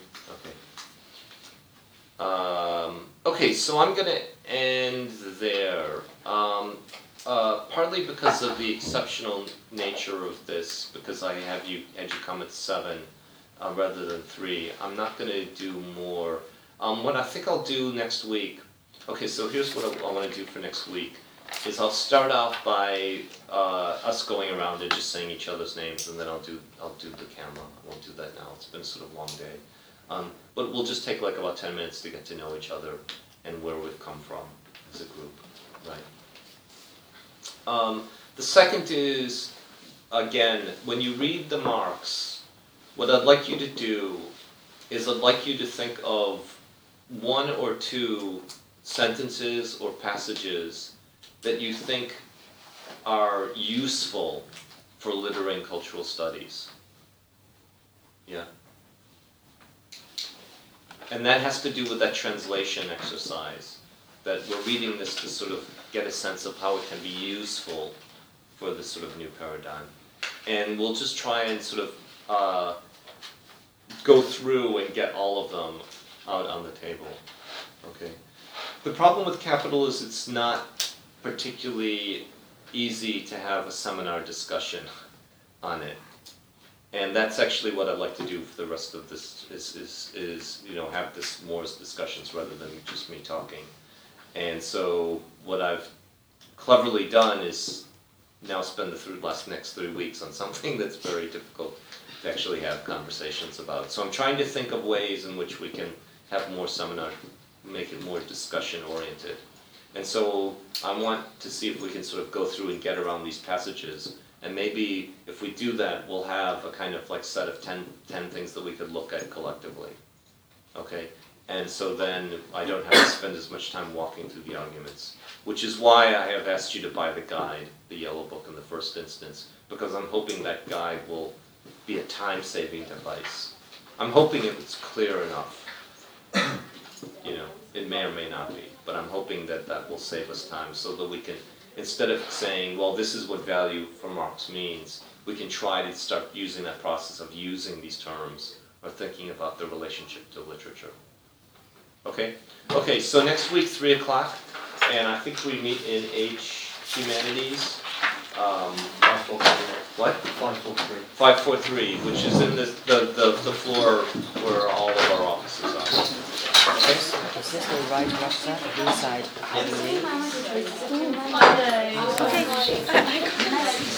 Okay. Um, okay, so I'm going to end there. Um, uh, partly because of the exceptional nature of this, because I have you had you come at seven uh, rather than three. I'm not going to do more. Um, what I think I'll do next week. Okay, so here's what I, I want to do for next week. Is I'll start off by uh, us going around and just saying each other's names, and then I'll do I'll do the camera. I won't do that now. It's been sort of a long day, um, but we'll just take like about ten minutes to get to know each other and where we've come from as a group, right? Um, the second is, again, when you read the marks, what I'd like you to do is I'd like you to think of one or two sentences or passages that you think are useful for literary and cultural studies. Yeah. And that has to do with that translation exercise, that we're reading this to sort of get a sense of how it can be useful for this sort of new paradigm. And we'll just try and sort of uh, go through and get all of them out on the table. Okay. The problem with Capital is it's not particularly easy to have a seminar discussion on it. And that's actually what I'd like to do for the rest of this, is, is, is you know, have this more as discussions rather than just me talking. And so what I've cleverly done is now spend the th last next three weeks on something that's very difficult to actually have conversations about. So I'm trying to think of ways in which we can have more seminar, make it more discussion oriented. And so I want to see if we can sort of go through and get around these passages. And maybe if we do that, we'll have a kind of like set of ten, ten things that we could look at collectively. Okay? And so then I don't have to spend as much time walking through the arguments. Which is why I have asked you to buy the guide, the yellow book in the first instance, because I'm hoping that guide will be a time-saving device. I'm hoping it's clear enough. You know, it may or may not be, but I'm hoping that that will save us time so that we can, instead of saying, well, this is what value for Marx means, we can try to start using that process of using these terms or thinking about their relationship to literature. Okay? Okay, so next week, three o'clock, and I think we meet in H Humanities. Um, five four three. what? five four three. five four three, which is in the, the, the, the floor where all of our offices are. Okay? Is this the right WhatsApp inside? I believe. I know. Okay.